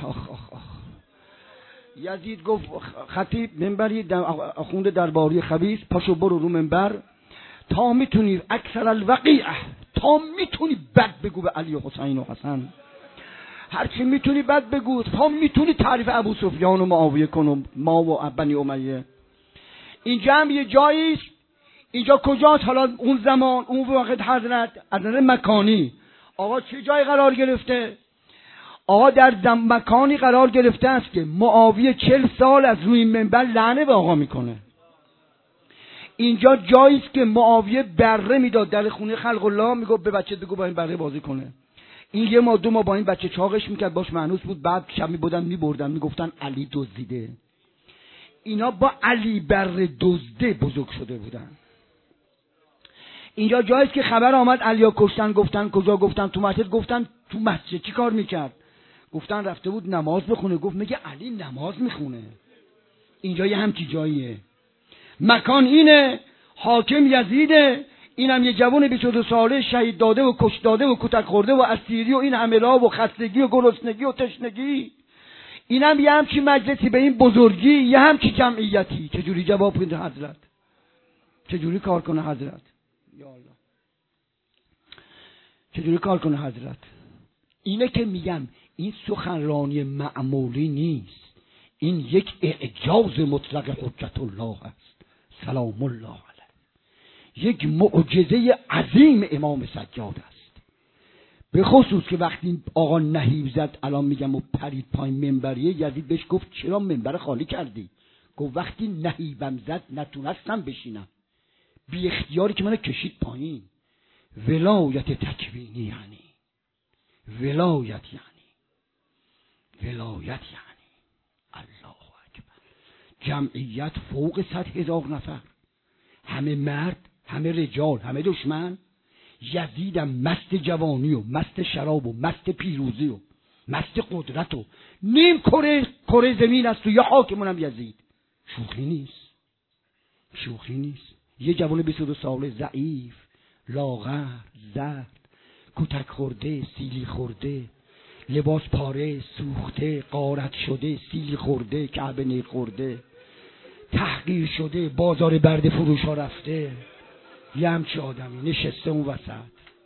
یزید گفت خطیب منبری اخوند درباری خبیث، پاشو برو رو منبر تا میتونی اکثر الوقیعه، تا میتونی بد بگو به علی و حسین و حسن، هرچی میتونی بد بگو، تا میتونی تعریف ابو سفیان و معاویه کن و ما و بنی امیه. اینجا هم یه جاییست. اینجا کجاست؟ حالا اون زمان اون وقت حضرت از نظر مکانی آقا چه جای قرار گرفته؟ آقا در مکانی قرار گرفته است که معاویه 40 سال از روی منبر لعنه به آقا میکنه. اینجا جاییست که معاویه بره میداد در خونه خلق الله، میگفت به بچه بگو با این بره بازی کنه. این یه ما 2 ماه با این بچه چاقش میکرد، باش مانوس بود. بعد شب میبردن میبردن میگفتن علی دزدیده. اینا با علی بره دزده بزرگ شده بودن. اینجا جاییست که خبر آمد علیا کشتن. گفتن کجا؟ گفتن تو مسجد. گفتن تو مسجد چی کار میکرد؟ گفتن رفته بود نماز بخونه. گفت میگه علی نماز میخونه. اینجا یه همچی جاییه. مکان اینه، حاکم یزیده، اینم یه جوان 22 ساله شهید داده و کش داده و کتک خورده و اسیری و این عملا و خستگی و گرسنگی و تشنگی. اینم یه همچی مجلسی به این بزرگی، یه همچی جمعیتی. چجوری جواب بده حضرت؟ چجوری کار کنه حضرت؟ یا الله. چجوری کار کنه حضرت؟ اینه که میگم این سخنرانی معمولی نیست، این یک اعجاز مطلق حجت الله است سلام الله علیه، یک معجزه عظیم امام سجاد است. به خصوص که وقتی آقا نهیب زد، الان میگم و پرید پایین منبریه، یزید بهش گفت چرا منبر خالی کردی؟ گفت وقتی نهیبم زد نتونستم بشینم، بی اختیاری که منو کشید پایین. ولایت تکوینی یعنی ولایت، یعنی الله اکبر. جمعیت فوق 100,000 نفر، همه مرد، همه رجال، همه دشمن. یزیدم مست جوانی و مست شراب و مست پیروزی و مست قدرت و نیم کره زمین است و یا حاکمونم یزید. شوخی نیست. یه جوان 22 ساله ضعیف، لاغر، زرد، کتک خورده، سیلی خورده، لباس پاره، سوخته، غارت شده، سیلی خورده، کعبه نیق خورده، تحقیر شده، بازار برده فروش ها رفته، یه همچه آدمی نشسته اون وسط.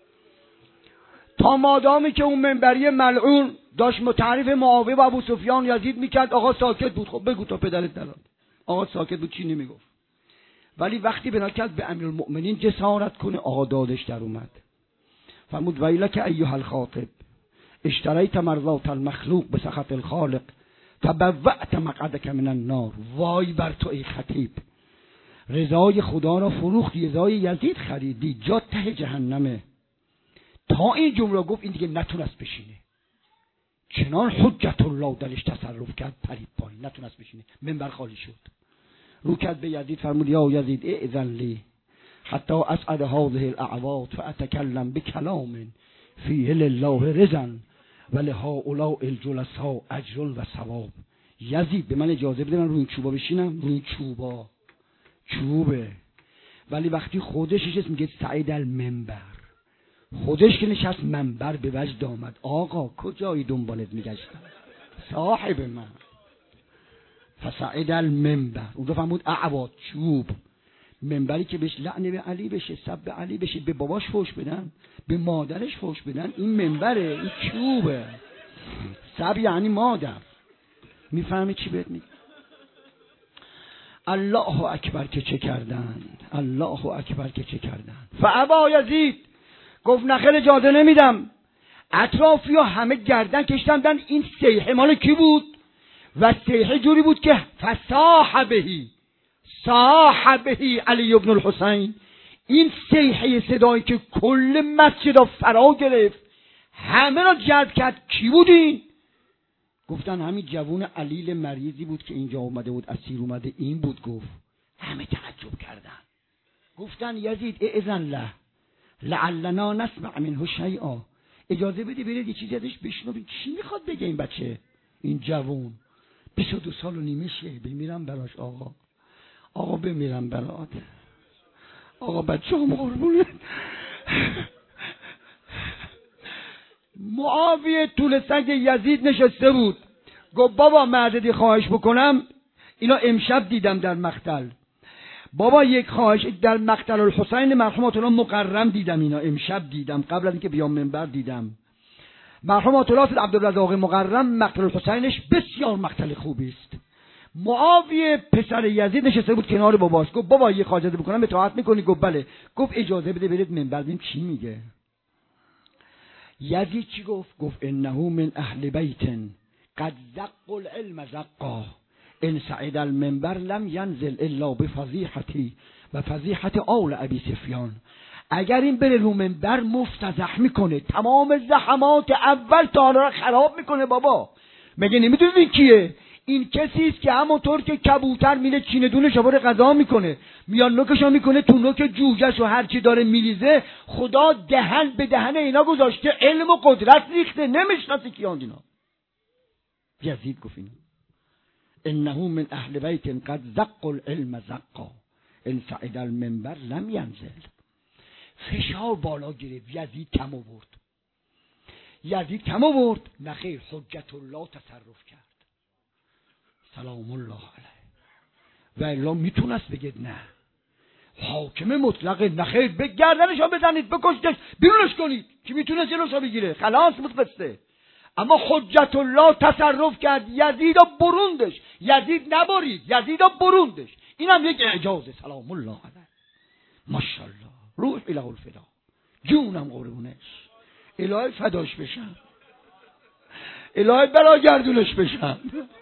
تا مادامی که اون منبری ملعون داشت متعریف معاویه و ابو سفیان یزید میکرد، آقا ساکت بود. خب بگو تا پدرت نراد. آقا ساکت بود، چی نمیگفت. ولی وقتی بنا کرد به امیرالمؤمنین جسارت کنه، آقا دادش در اومد. فرمود ویلک ایها الخاطب اشتریت مرضات المخلوق به سخط الخالق تبوأت مقعدک من النار. وای بر تو ای خطیب، رضای خدا را فروختی، رضای یزید خریدی، جا ته جهنمه. تا این جمله گفت این دیگه نتونست بشینه، چنان حجت الله دلش تصرف کرد، پرید پایین، نتونست بشینه، منبر خالی شد. رو کرد به یزید، فرمود یا یزید اذن لی حتی اسعد هذه الاعواد فاتکلم بکلام فیه لله رضا و لهؤلاء الجلساء اجر و ثواب. یزید به من اجازه بده من روی این چوبا بشینم. روی این چوبه. ولی وقتی خودش نشست میگه سعید المنبر، خودش که نشست منبر به وجد آمد. آقا کجایی دنبالت میگشتم؟ صاحب من. فسعید المنبر، اون رو فرمود اعواد، چوب. منبری که بهش لعنه به علی بشه، سب به علی بشه، به باباش فوش بدن، به مادرش فوش بدن، این منبره، این چوبه. سب یعنی مادر. میفهمی چی بهت میگه؟ الله اکبر که چه کردن، الله اکبر که چه کردن. فابا یزید گفت نخل اجازه نمیدم. اطرافی ها همه گردن کشتندن. این صیحه مال کی بود؟ و صیحه جوری بود که صاحبهی علی ابن الحسین. این صیحه صدایی که کل مسجد ها فرا گرفت، همه را جلب کرد. کی بودین؟ گفتن همین جوون علیل مریضی بود که اینجا اومده بود، اسیر اومده، این بود. گفت همه تعجب کردن. گفتن یزید اذن له لعلنا نسمع منه شیئا، اجازه بده برید یه چیزی ازش بشنویم. چی میخواد بگه این بچه، این جوون 22 سال و نیمه شه؟ بمیرم براش آقا بمیرم برات آقا، بچه هم قربونه. معاویه طول سنگ یزید نشسته بود. گفت بابا معذرتی خواهش بکنم، اینا امشب دیدم در مقتل. بابا یک خواهش، در مقتل الحسین مرحومت الله مقرم دیدم، اینا امشب دیدم، قبل از اینکه بیام منبر دیدم. مرحومت الله عبدالرزاق مقرم مقتل الحسینش بسیار مقتل خوبی است. معاویه پسر یزید نشسته بود کنار باباش. گفت بابا یه خواهش بکنم اطاعت میکنی؟ گفت بله. گفت اجازه بده برید منبر ببینیم چی میگه. یزید چی گفت؟ گفت انه من اهل بیت قد زق العلم زقا ان سعید المنبر لم ینزل الا بفضیحتی و فضیحت آل ابی سفیان. اگر این بره رو منبر مفتضح میکنه، تمام زحمات اول تا حالا را خراب میکنه. بابا مگه نمیدونید این کیه؟ این کسی است که همونطور که کبوتر میره چینه دونه شبار غذا میکنه، میان نوکشو میکنه تو نوک جوجهش و هر چی داره میریزه. خدا دهن به دهن اینا گذاشته، علم و قدرت ریخته، نمیشناسه کیان اینا. یزید گفت انه من اهل بیت قد زق العلم زقا ان سعید المنبر لم ینزل. فشار بالا گرفت، یزید کم آورد. نخیر، حجت الله تصرف کرد سلام الله علیه. و الا میتونست بگید نه. حاکم مطلق نخیر، به گردنشان بزنید، بکشتش، بیرونش کنید که میتونه جلوشو بگیره، خلاص بود قصه. اما حجت الله تصرف کرد، یزید رو بروندش، یزید نبرید، یزید رو بروندش. اینم یک اعجازه. سلام الله علیه، ماشاءالله، روح اله الفدا، جونم قربونش، الهی فداش بشم، الهی بلاگردونش بشم.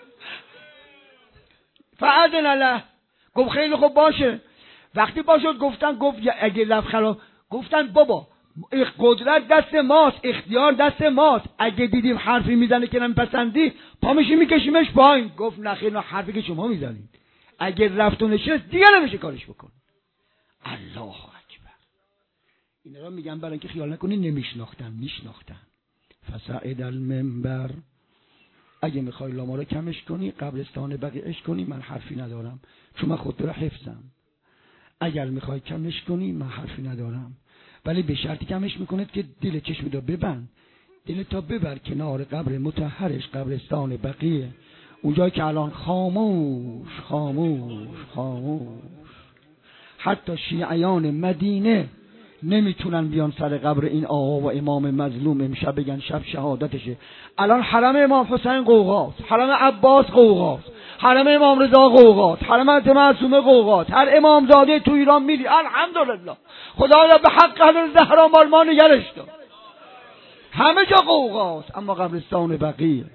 فاذن له، گفت خیلی خوب باشه. وقتی باشد گفتن، گفت اگه لف خلا، گفتن بابا قدرت دست ماست، اختیار دست ماست، اگه دیدیم حرفی میزنه که نمیپسندی پا میشیم میکشیمش پایین. گفت نه خیلی، حرفی که شما میزنید اگه رفت و نشست دیگه نمیشه کارش بکن. الله اکبر. اینا را میگم برای اینکه خیال نکنی نمیشناختن، میشناختن. فصعد المنبر، اگه میخوای لاما رو کمش کنی، قبرستان بقیعش کنی، من حرفی ندارم چون من خود را حفظم. اگر میخوای کمش کنی من حرفی ندارم، ولی به شرطی کمش میکنید که دل چشمی رو ببند، دل تا ببر کنار قبر مطهرش، قبرستان بقیه، اونجایی که الان خاموش خاموش خاموش، حتی شیعیان مدینه نمیتونن بیان سر قبر این آقا و امام مظلوم امشب بگن شب شهادتشه. الان حرم امام حسین قوقاست، حرم عباس قوقاست، حرم امام رضا قوقاست، حرم حضرت معصومه قوقاست، هر امامزاده تو ایران میری الحمدلله، خدایا به حق حضرت زهرا ما نگرش دار، همه جا قوقاست. اما قبرستان بقیه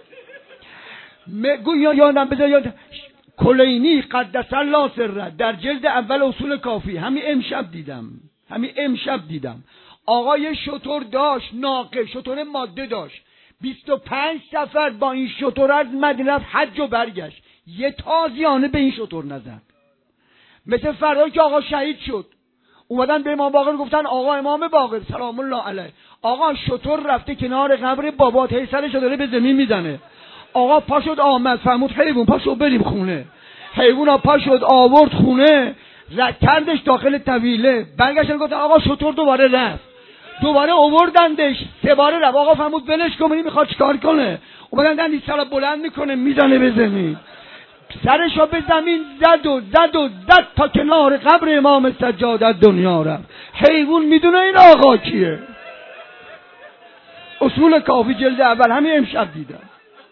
یادم بذار، کلینی قدس الله سره در جلد اول اصول کافی همین امشب دیدم آقای شتر داشت، ناقه شتر ماده داشت، 25 سفر با این شتر از مدینه رفت حج و برگشت، یه تازیانه به این شتر نزد. مثل فردا که آقا شهید شد، اومدن به امام باقر گفتن آقا امام باقر سلام الله علیه، آقا شتر رفته کنار قبر بابات، هی سرش داره به زمین میزنه. آقا پا شد آمد، فرمود حیوان پا شد بریم خونه. حیوان پا شد آورد خونه، کردش داخل طویله، برگشتن گفتن آقا شتر دوباره رفت، دوباره آوردندش، 3 باره رفت. آقا فرمود ولش کن، این میخواد چیکار کنه؟ اومدن دندی سر بلند میکنه میزنه به زمین، سرشو به زمین زد تا کنار قبر امام سجاد دنیا رفت. حیوان میدونه این آقا کیه. اصول کافی جلد اول همین امشب دیدم.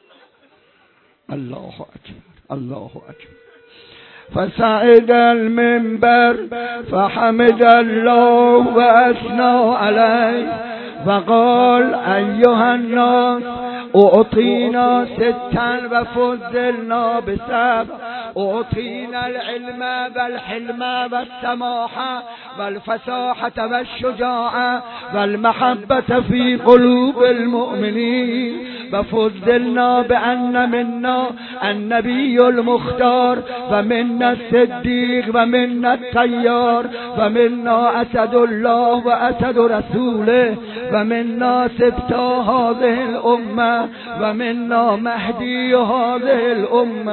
الله اکبر الله اکبر. فصعد المنبر فحمد الله و اثنى علیه و قال ایها الناس اعطینا 6 و فضلنا ب7، اعطینا العلم و الحلم و السماحه و الفصاحه و الشجاعه و المحبه فی قلوب المؤمنین و فضلنا بان منا النبی المختار و منا الصدیق و منا الطیار و منا اسد الله و اسد رسوله و منا سبطا هذه الامه و منا مهدی هذه الامه.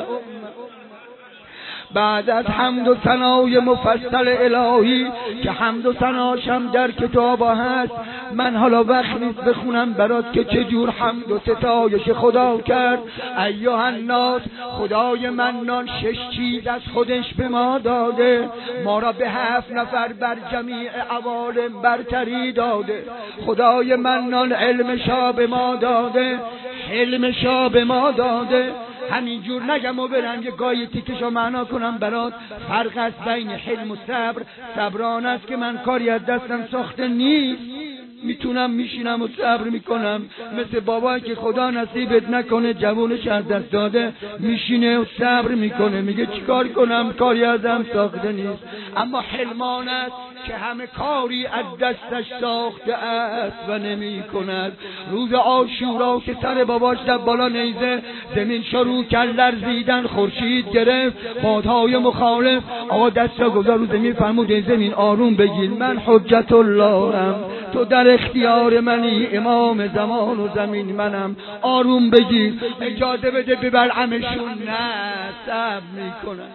بعد از حمد و ثنای مفصل الهی که حمد و ثناشم در کتاب هست، من حالا وقت نیست بخونم برات که چجور حمد و ستایش خدا کرد. ایها الناس، خدای منان 6 چیز از خودش به ما داده، ما را به 7 نفر بر جمیع عوالم برتری داده. خدای منان علمشا به ما داده، حلمشا به ما داده. همینجور نگم و برم یه گاهی تیکشو معنا کنم برات. فرق است بین حلم و صبر. صبران است که من کاری از دستم ساخته نیست، میتونم میشینم و صبر میکنم، مثل بابایی که خدا نصیبت نکنه جوونش از دست داده، میشینه و صبر میکنه، میگه چیکار کنم کاری ازم ساخته نیست. اما حلمان است که همه کاری از دستش ساخته است و نمی کند. روز عاشورا که سر باباش در بالا نیزه، زمین شروع کرد لرزیدن، خورشید گرفت، بادهای مخالف، آقا دست را گذار رو زمین، فرمود زمین آروم بگیر، من حجت اللهم، تو در اختیار منی، امام زمان و زمین منم، آروم بگیر، اجازه بده ببلعمشون. نه صبر میکنن.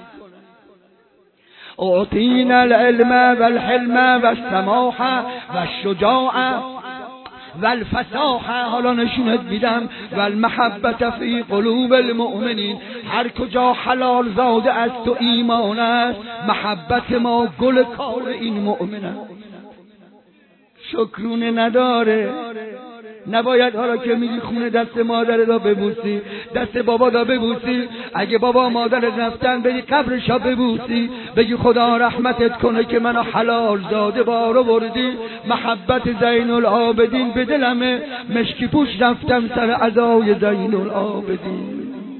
اعطینا العلم و الحلم و السماحه و الشجاعه و الفصاحه، حالا نشونت میدم، و المحبت فی قلوب المؤمنین. هر کجا حلال زاده است و ایمان است، محبت ما گل کار این مؤمن است. شکرونه نداره. نباید حالا که میری خونه دست مادر را ببوسی، دست بابا را ببوسی، اگه بابا مادر رفتن بری قبرش را ببوسی، بگی خدا رحمتت کنه که منو حلال زاده بار آوردی. محبت زین العابدین به دلمه، مشکی پوش رفتم سر عزای زین العابدین.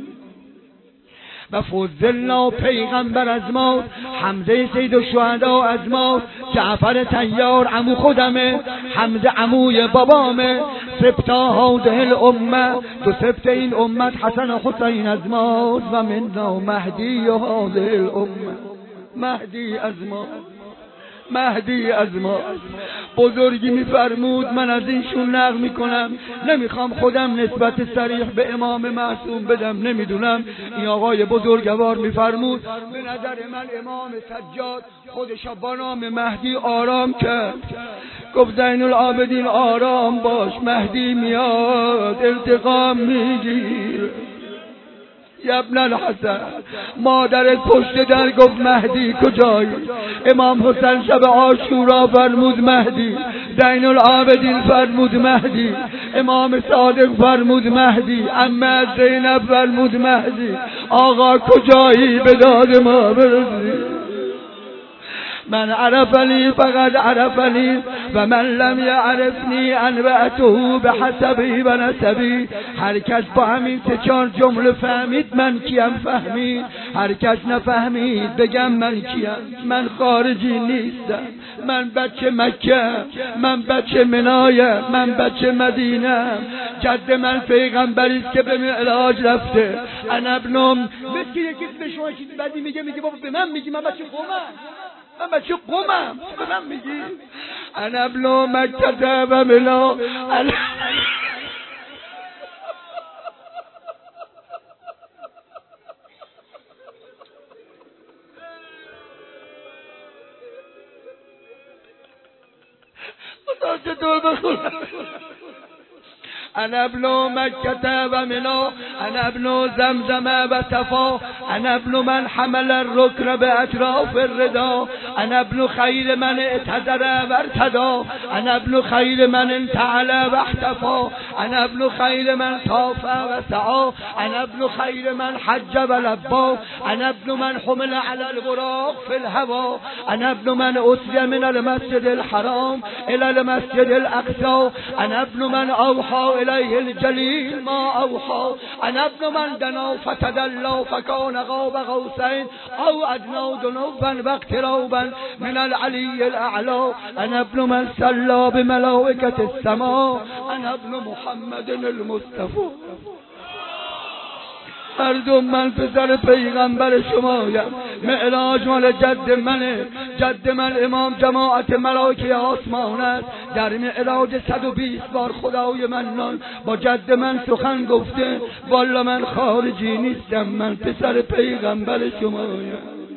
و فضلنا پیغمبر از ما، حمزه سید الشهدا از ما، جعفر طیار عمو خودمه، حمزه عموی بابامه، سبتا هاده الامه، دو سبت این امت حسن و حسین از ما، و منا مهدی هاده الامه، مهدی از ما، مهدی از ما. بزرگی میفرمود، من از اینشون نقل میکنم، نمیخوام خودم نسبت صریح به امام معصوم بدم، نمیدونم. این آقای بزرگوار میفرمود به نظر من امام سجاد خودشا با نام مهدی آرام کرد. گفت زین العابدین آرام باش، مهدی میاد انتقام میگیر. ابن الحسن، مادرت پشت در گفت مهدی کجایی؟ امام حسین شب عاشورا فرمود مهدی، زین العابدین فرمود مهدی، امام صادق فرمود مهدی، عمه زینب فرمود مهدی. آقا کجایی؟ به داد ما برسی. من عرفنی فقد عرفنی و من لم یعرفنی انبأته به حسبی و نسبی. هر کس با همین سه چهار جمله فهمید من کیم فهمید، هر کس نفهمید بگم من کیم. من خارجی نیستم، من بچه مکه، من بچه منایم، من بچه مدینه. جد من پیغمبریست که به معراج رفته. انا ابنم. مثل یکی به شما چیز بدی میگه بابا به من میگی من بچه قومم، من بچه قومم، به من میگی؟ انا ابن مکه و منا. خدا چطور بخونم؟ انا ابن مکه و منا، انا ابن زمزم و صفا، انا ابن من حمل الرکن به اطراف الردا، انا ابن خیر من اعتذر و ارتدا، انا ابن خیر من انتعل و احتفا، انا ابن خیر من طاف و سعا، انا ابن خیر من حج و لبا، انا ابن من حمل علی الغراق فی الهوا، انا ابن من اسری من المسجد الحرام الى المسجد الاقصی، انا ابن من اوحى الیه الجلیل ما اوحى، انا ابن من دنا فتدلا فکان قاب قوسین او ادنا دنوا و اقترابا من العلی الاعلی، انا ابن من صلی بملائکة السماء، انا ابن محمد المصطفى. مردم من پسر پیغمبر شمایم، معراج مال جد منه، جد من امام جماعت ملائکه آسمان است. در معراج 120 بار خدای منان با جد من سخن گفته، والا من خارجی نیستم، من پسر پیغمبر شمایم.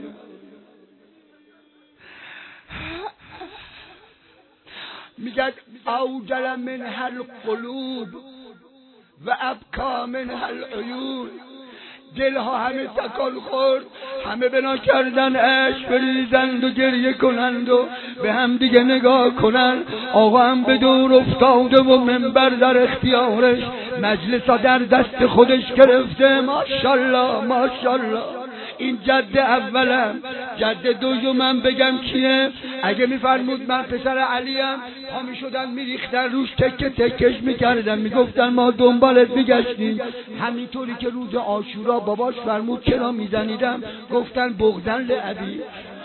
میگه اوجل من هل قلوب و ابکا من هل عیون. دلها همه تکان خورد، همه بنا کردن عشق بریزند و گریه کنند و به هم دیگه نگاه کنند. آقا هم به دور افتاده و منبر در اختیارش، مجلس ها در دست خودش گرفته. ماشالله ماشالله. این جد اولم. جد دومم بگم کیه؟ اگه میفرمود من پسر علیم، پا میشدن میریختن روش تکه تکش میکردن، میگفتن ما دنبالت میگشتیم. همینطوری که روز عاشورا باباش فرمود چرا میزنیدم، گفتن بغضن لعبی.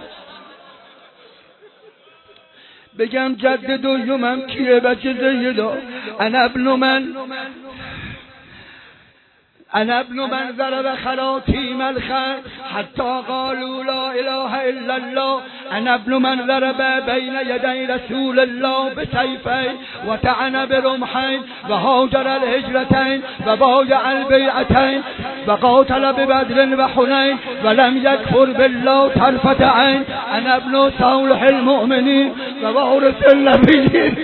بگم جد دومم کیه؟ بچه زیدا. انا ابن من ضرب خراطیم الخلق حتی قالوا لا اله الا الله. انا ابن من ضرب بین یدی رسول الله بسیفین و طعن برمحین و هاجر الهجرتین و بایع البیعتین و قاتل ببدر و حنین و لم یکفر بالله طرفة عین. انا ابن صالح المؤمنین و وارث النبیین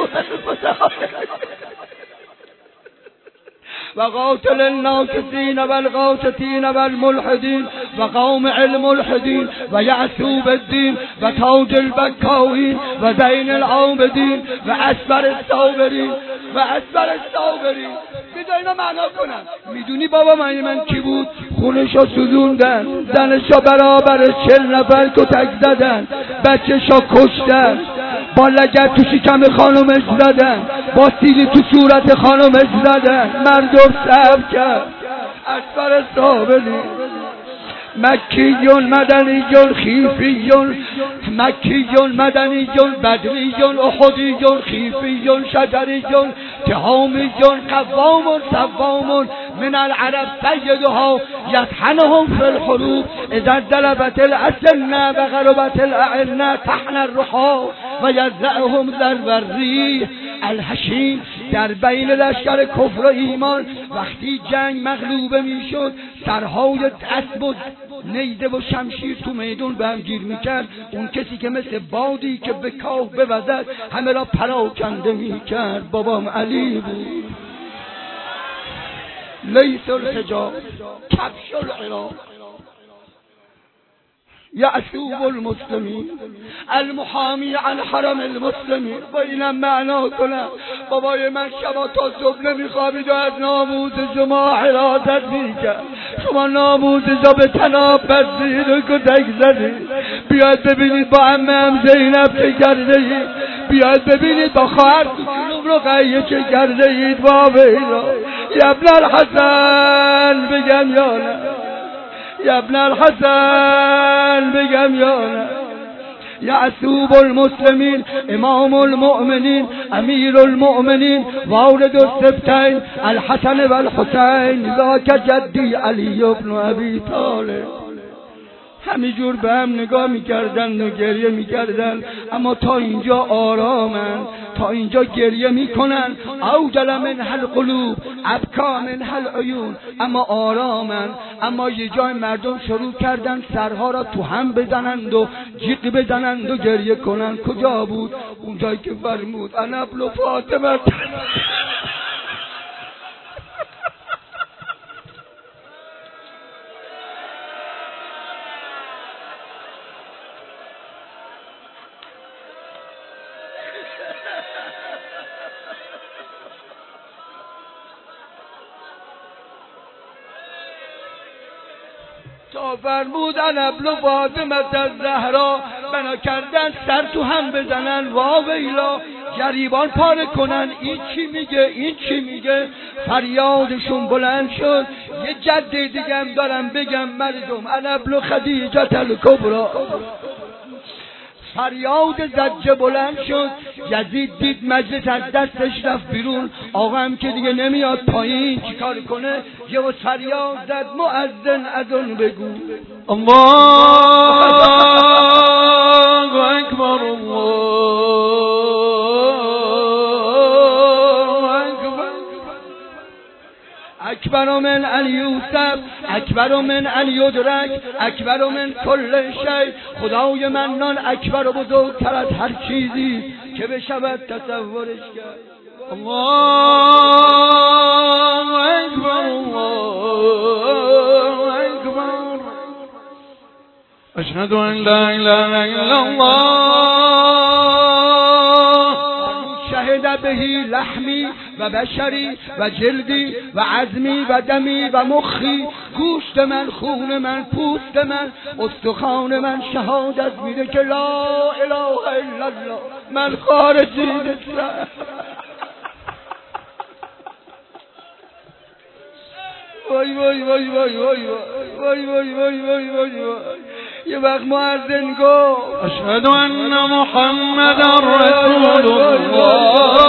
و قاتل الناکسین و الغاسطین و الملحدین و قومع الملحدین و یعصوب الدین و تاج البکائین و زین العابدین و اسبر الصابرین و اسبر الصابرین. بذار اینا معنا کنم. میدونی بابا من کی بود؟ خونشو سوزوندن، زنشو برابر 40 نفر کتک زدن، بچه‌شو کشتن، با لگد تو شکم خانومش زدن، با سیلی تو صورت خانومش زدن، مردم صبر کرد. اسبر صابرین مکیون مدنیون خیفیون مکیون مدنیون بدریون احدیون خیفیون شجریون تهامیون قوامون سوامون من العرب سیدها یطحنهم فی الحروب اذا دلبت الاسنه و غربت الاعنه طحن الرحا و یزعهم ضرب الریح الحشیم. در بین لشکر کفر و ایمان وقتی جنگ مغلوبه میشد، سرهای اسب و نیزه و شمشیر تو میدون به هم گیر میکرد، اون کسی که مثل بادی که به کاه بوزد همه را پراکنده میکرد بابام علی بود. لیس الحجاب کبش العراق یعصوب المسلمین المحامی عن حرم المسلمین. با اینم معنا کنم بابای من شبا تا صبح نمیخوابید و از ناموز شما حراست میکرد. شما ناموزشا به تناب بستید و کتک زدید. بیاید ببینید با عمم زینب چه کرده اید، بیاید ببینید با خواهر کوچولوم رقیه چه کرده اید. وابیلا یا ابن الحسن بگم یا نه، یا ابن الحسن بگم یا نه. یعصوب المسلمین امام المؤمنین امیر المؤمنین وارد السبتین الحسن و الحسین ذاک جدی علی ابن ابی طالب. همینجور به هم نگاه میکردن و گریه میکردن، اما تا اینجا آرامن، تا اینجا گریه میکنن. اوجل منها القلوب ابکا منها العیون، اما آرامن. اما یه جای مردم شروع کردن سرها را تو هم بزنند و جیغ بزنند و گریه کنند. کجا بود؟ اونجایی که فرمود انا ابن فاطمه. تا فرمود انا ابن فاطمه الزهرا، بنا کردن سر تو هم بزنن. واویلا گریبان پاره کنن. این چی میگه این چی میگه؟ فریادشون بلند شد. یه جده دیگه هم دارم بگم مردم، انا ابن خدیجه الکبری. فریاد زجه بلند شد. یزید دید مجلس از دستش رفت بیرون. آقا هم که دیگه نمیاد پایین چیکار کنه؟ یه وقت فریاد زد مؤذن اذن بگو. الله اکبر الله اکبر. اکبر من ان یوسف اکبر من ان یدرک اکبر من کل شی. خدای منان اکبر و بزرگتر از هر چیزی که بشود تصورش کرد. الله اکبر الله اکبر. اشهد ان لا اله الا الله. شهد بهی لحمی و بشری و جلدی و عظمی و دمی و مخی. گوشت من، خون من، پوست من، استخوان من شهادت میده که لا اله الا الله. من خارجی نیستم. وای وای وای وای وای وای وای وای وای وای. یه وقت مؤذن گفت اشهد ان محمد رسول الله.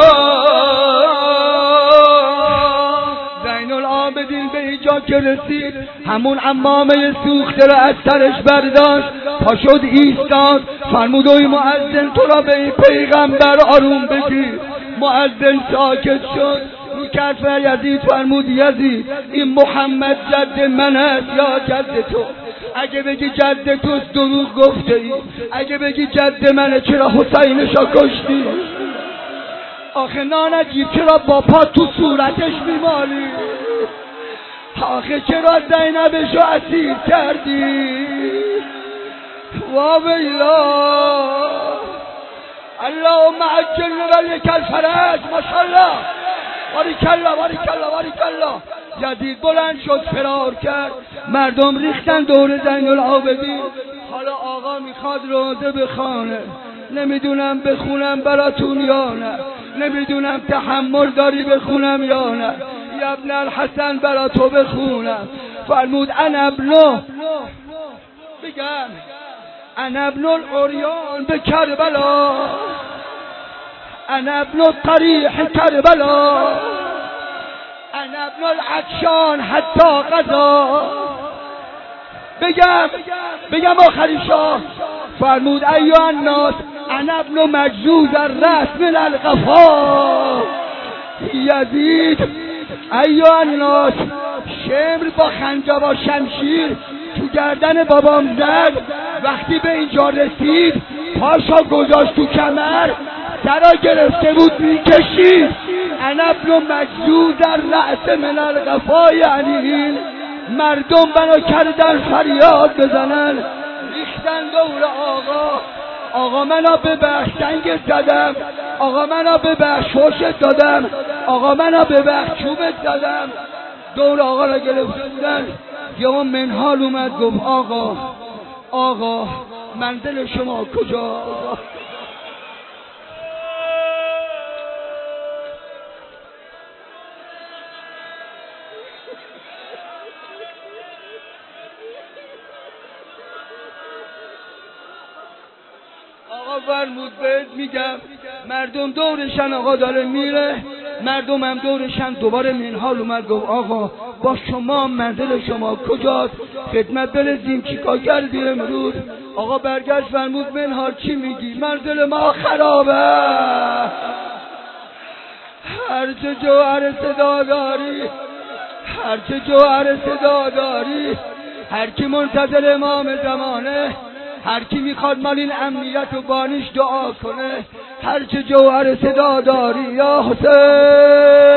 زین العابدین به اینجا که رسید، همون عمامه سوخته را از سرش برداشت، پا شد ایستاد، فرمود اوی مؤذن تو را به این پیغمبر آروم بگیر. مؤذن ساکت شد، رو کرد و یزید فرمود یزید این محمد جد من است یا جد تو؟ اگه بگی جد تو دروغ گفته ای، اگه بگی جد منه چرا حسینشو کشتی؟ آخه نانجیب چرا با پا تو صورتش میمالی؟ آخه چرا زینبشو اسیر کردی؟ وابیلا اللهم عجل ولیک الفرج. ماشاءالله باریکالله باریکالله باریکالله. یزید بلند شد فرار کرد، مردم ریختن دور زین العابدین. حالا آقا میخواد روزه بخونه، نمیدونم بخونم براتون یا نه، نمیدونم تحمل داری بخونم یا نه. یا ابن الحسن برا تو بخونم. فرمود انا ابنو، بگم انا ابن العریان به کربلا، انا ابن الطریح کربلا، انا ابن العطشان حتی غذا. بگم آخری شاه. فرمود ایها الناس انا ابن مجزوز الرأس من القفا. یزید ایها الناس شمر با خنجر و شمشیر تو گردن بابام زد. وقتی به اینجا رسید پاشا گذاشت تو کمر، سرا گرفته بود میکشید. انا ابن مجزوز الرأس من القفا، یعنی مردم بنا کردن فریاد بزنن، ریختن دور آقا. آقا منو ببخش سنگت زدم، آقا منو ببخش شوشت دادم، آقا منو ببخش چوبت زدم. دور آقا را گرفته بودن. یا منحال اومد گفت آقا منزل شما کجا؟ آقا فرمود بهت میگم مردم دورشن، آقا داره میره، مردم هم دورشن. دوباره منحال اومد گفت آقا با شما منزل شما کجاست؟ خدمت برسیم چیکار کردی امروز؟ آقا برگشت فرمود منحال چی میگی؟ منزل ما خرابه. هرچه جوهر صدا داری، هرچه جوهر صدا داری، هر کی منتظر امام زمانه، هر کی میخواد مال این امنیت و بانیش دعا کنه، هرچه جوهر صدا داری یا حسین.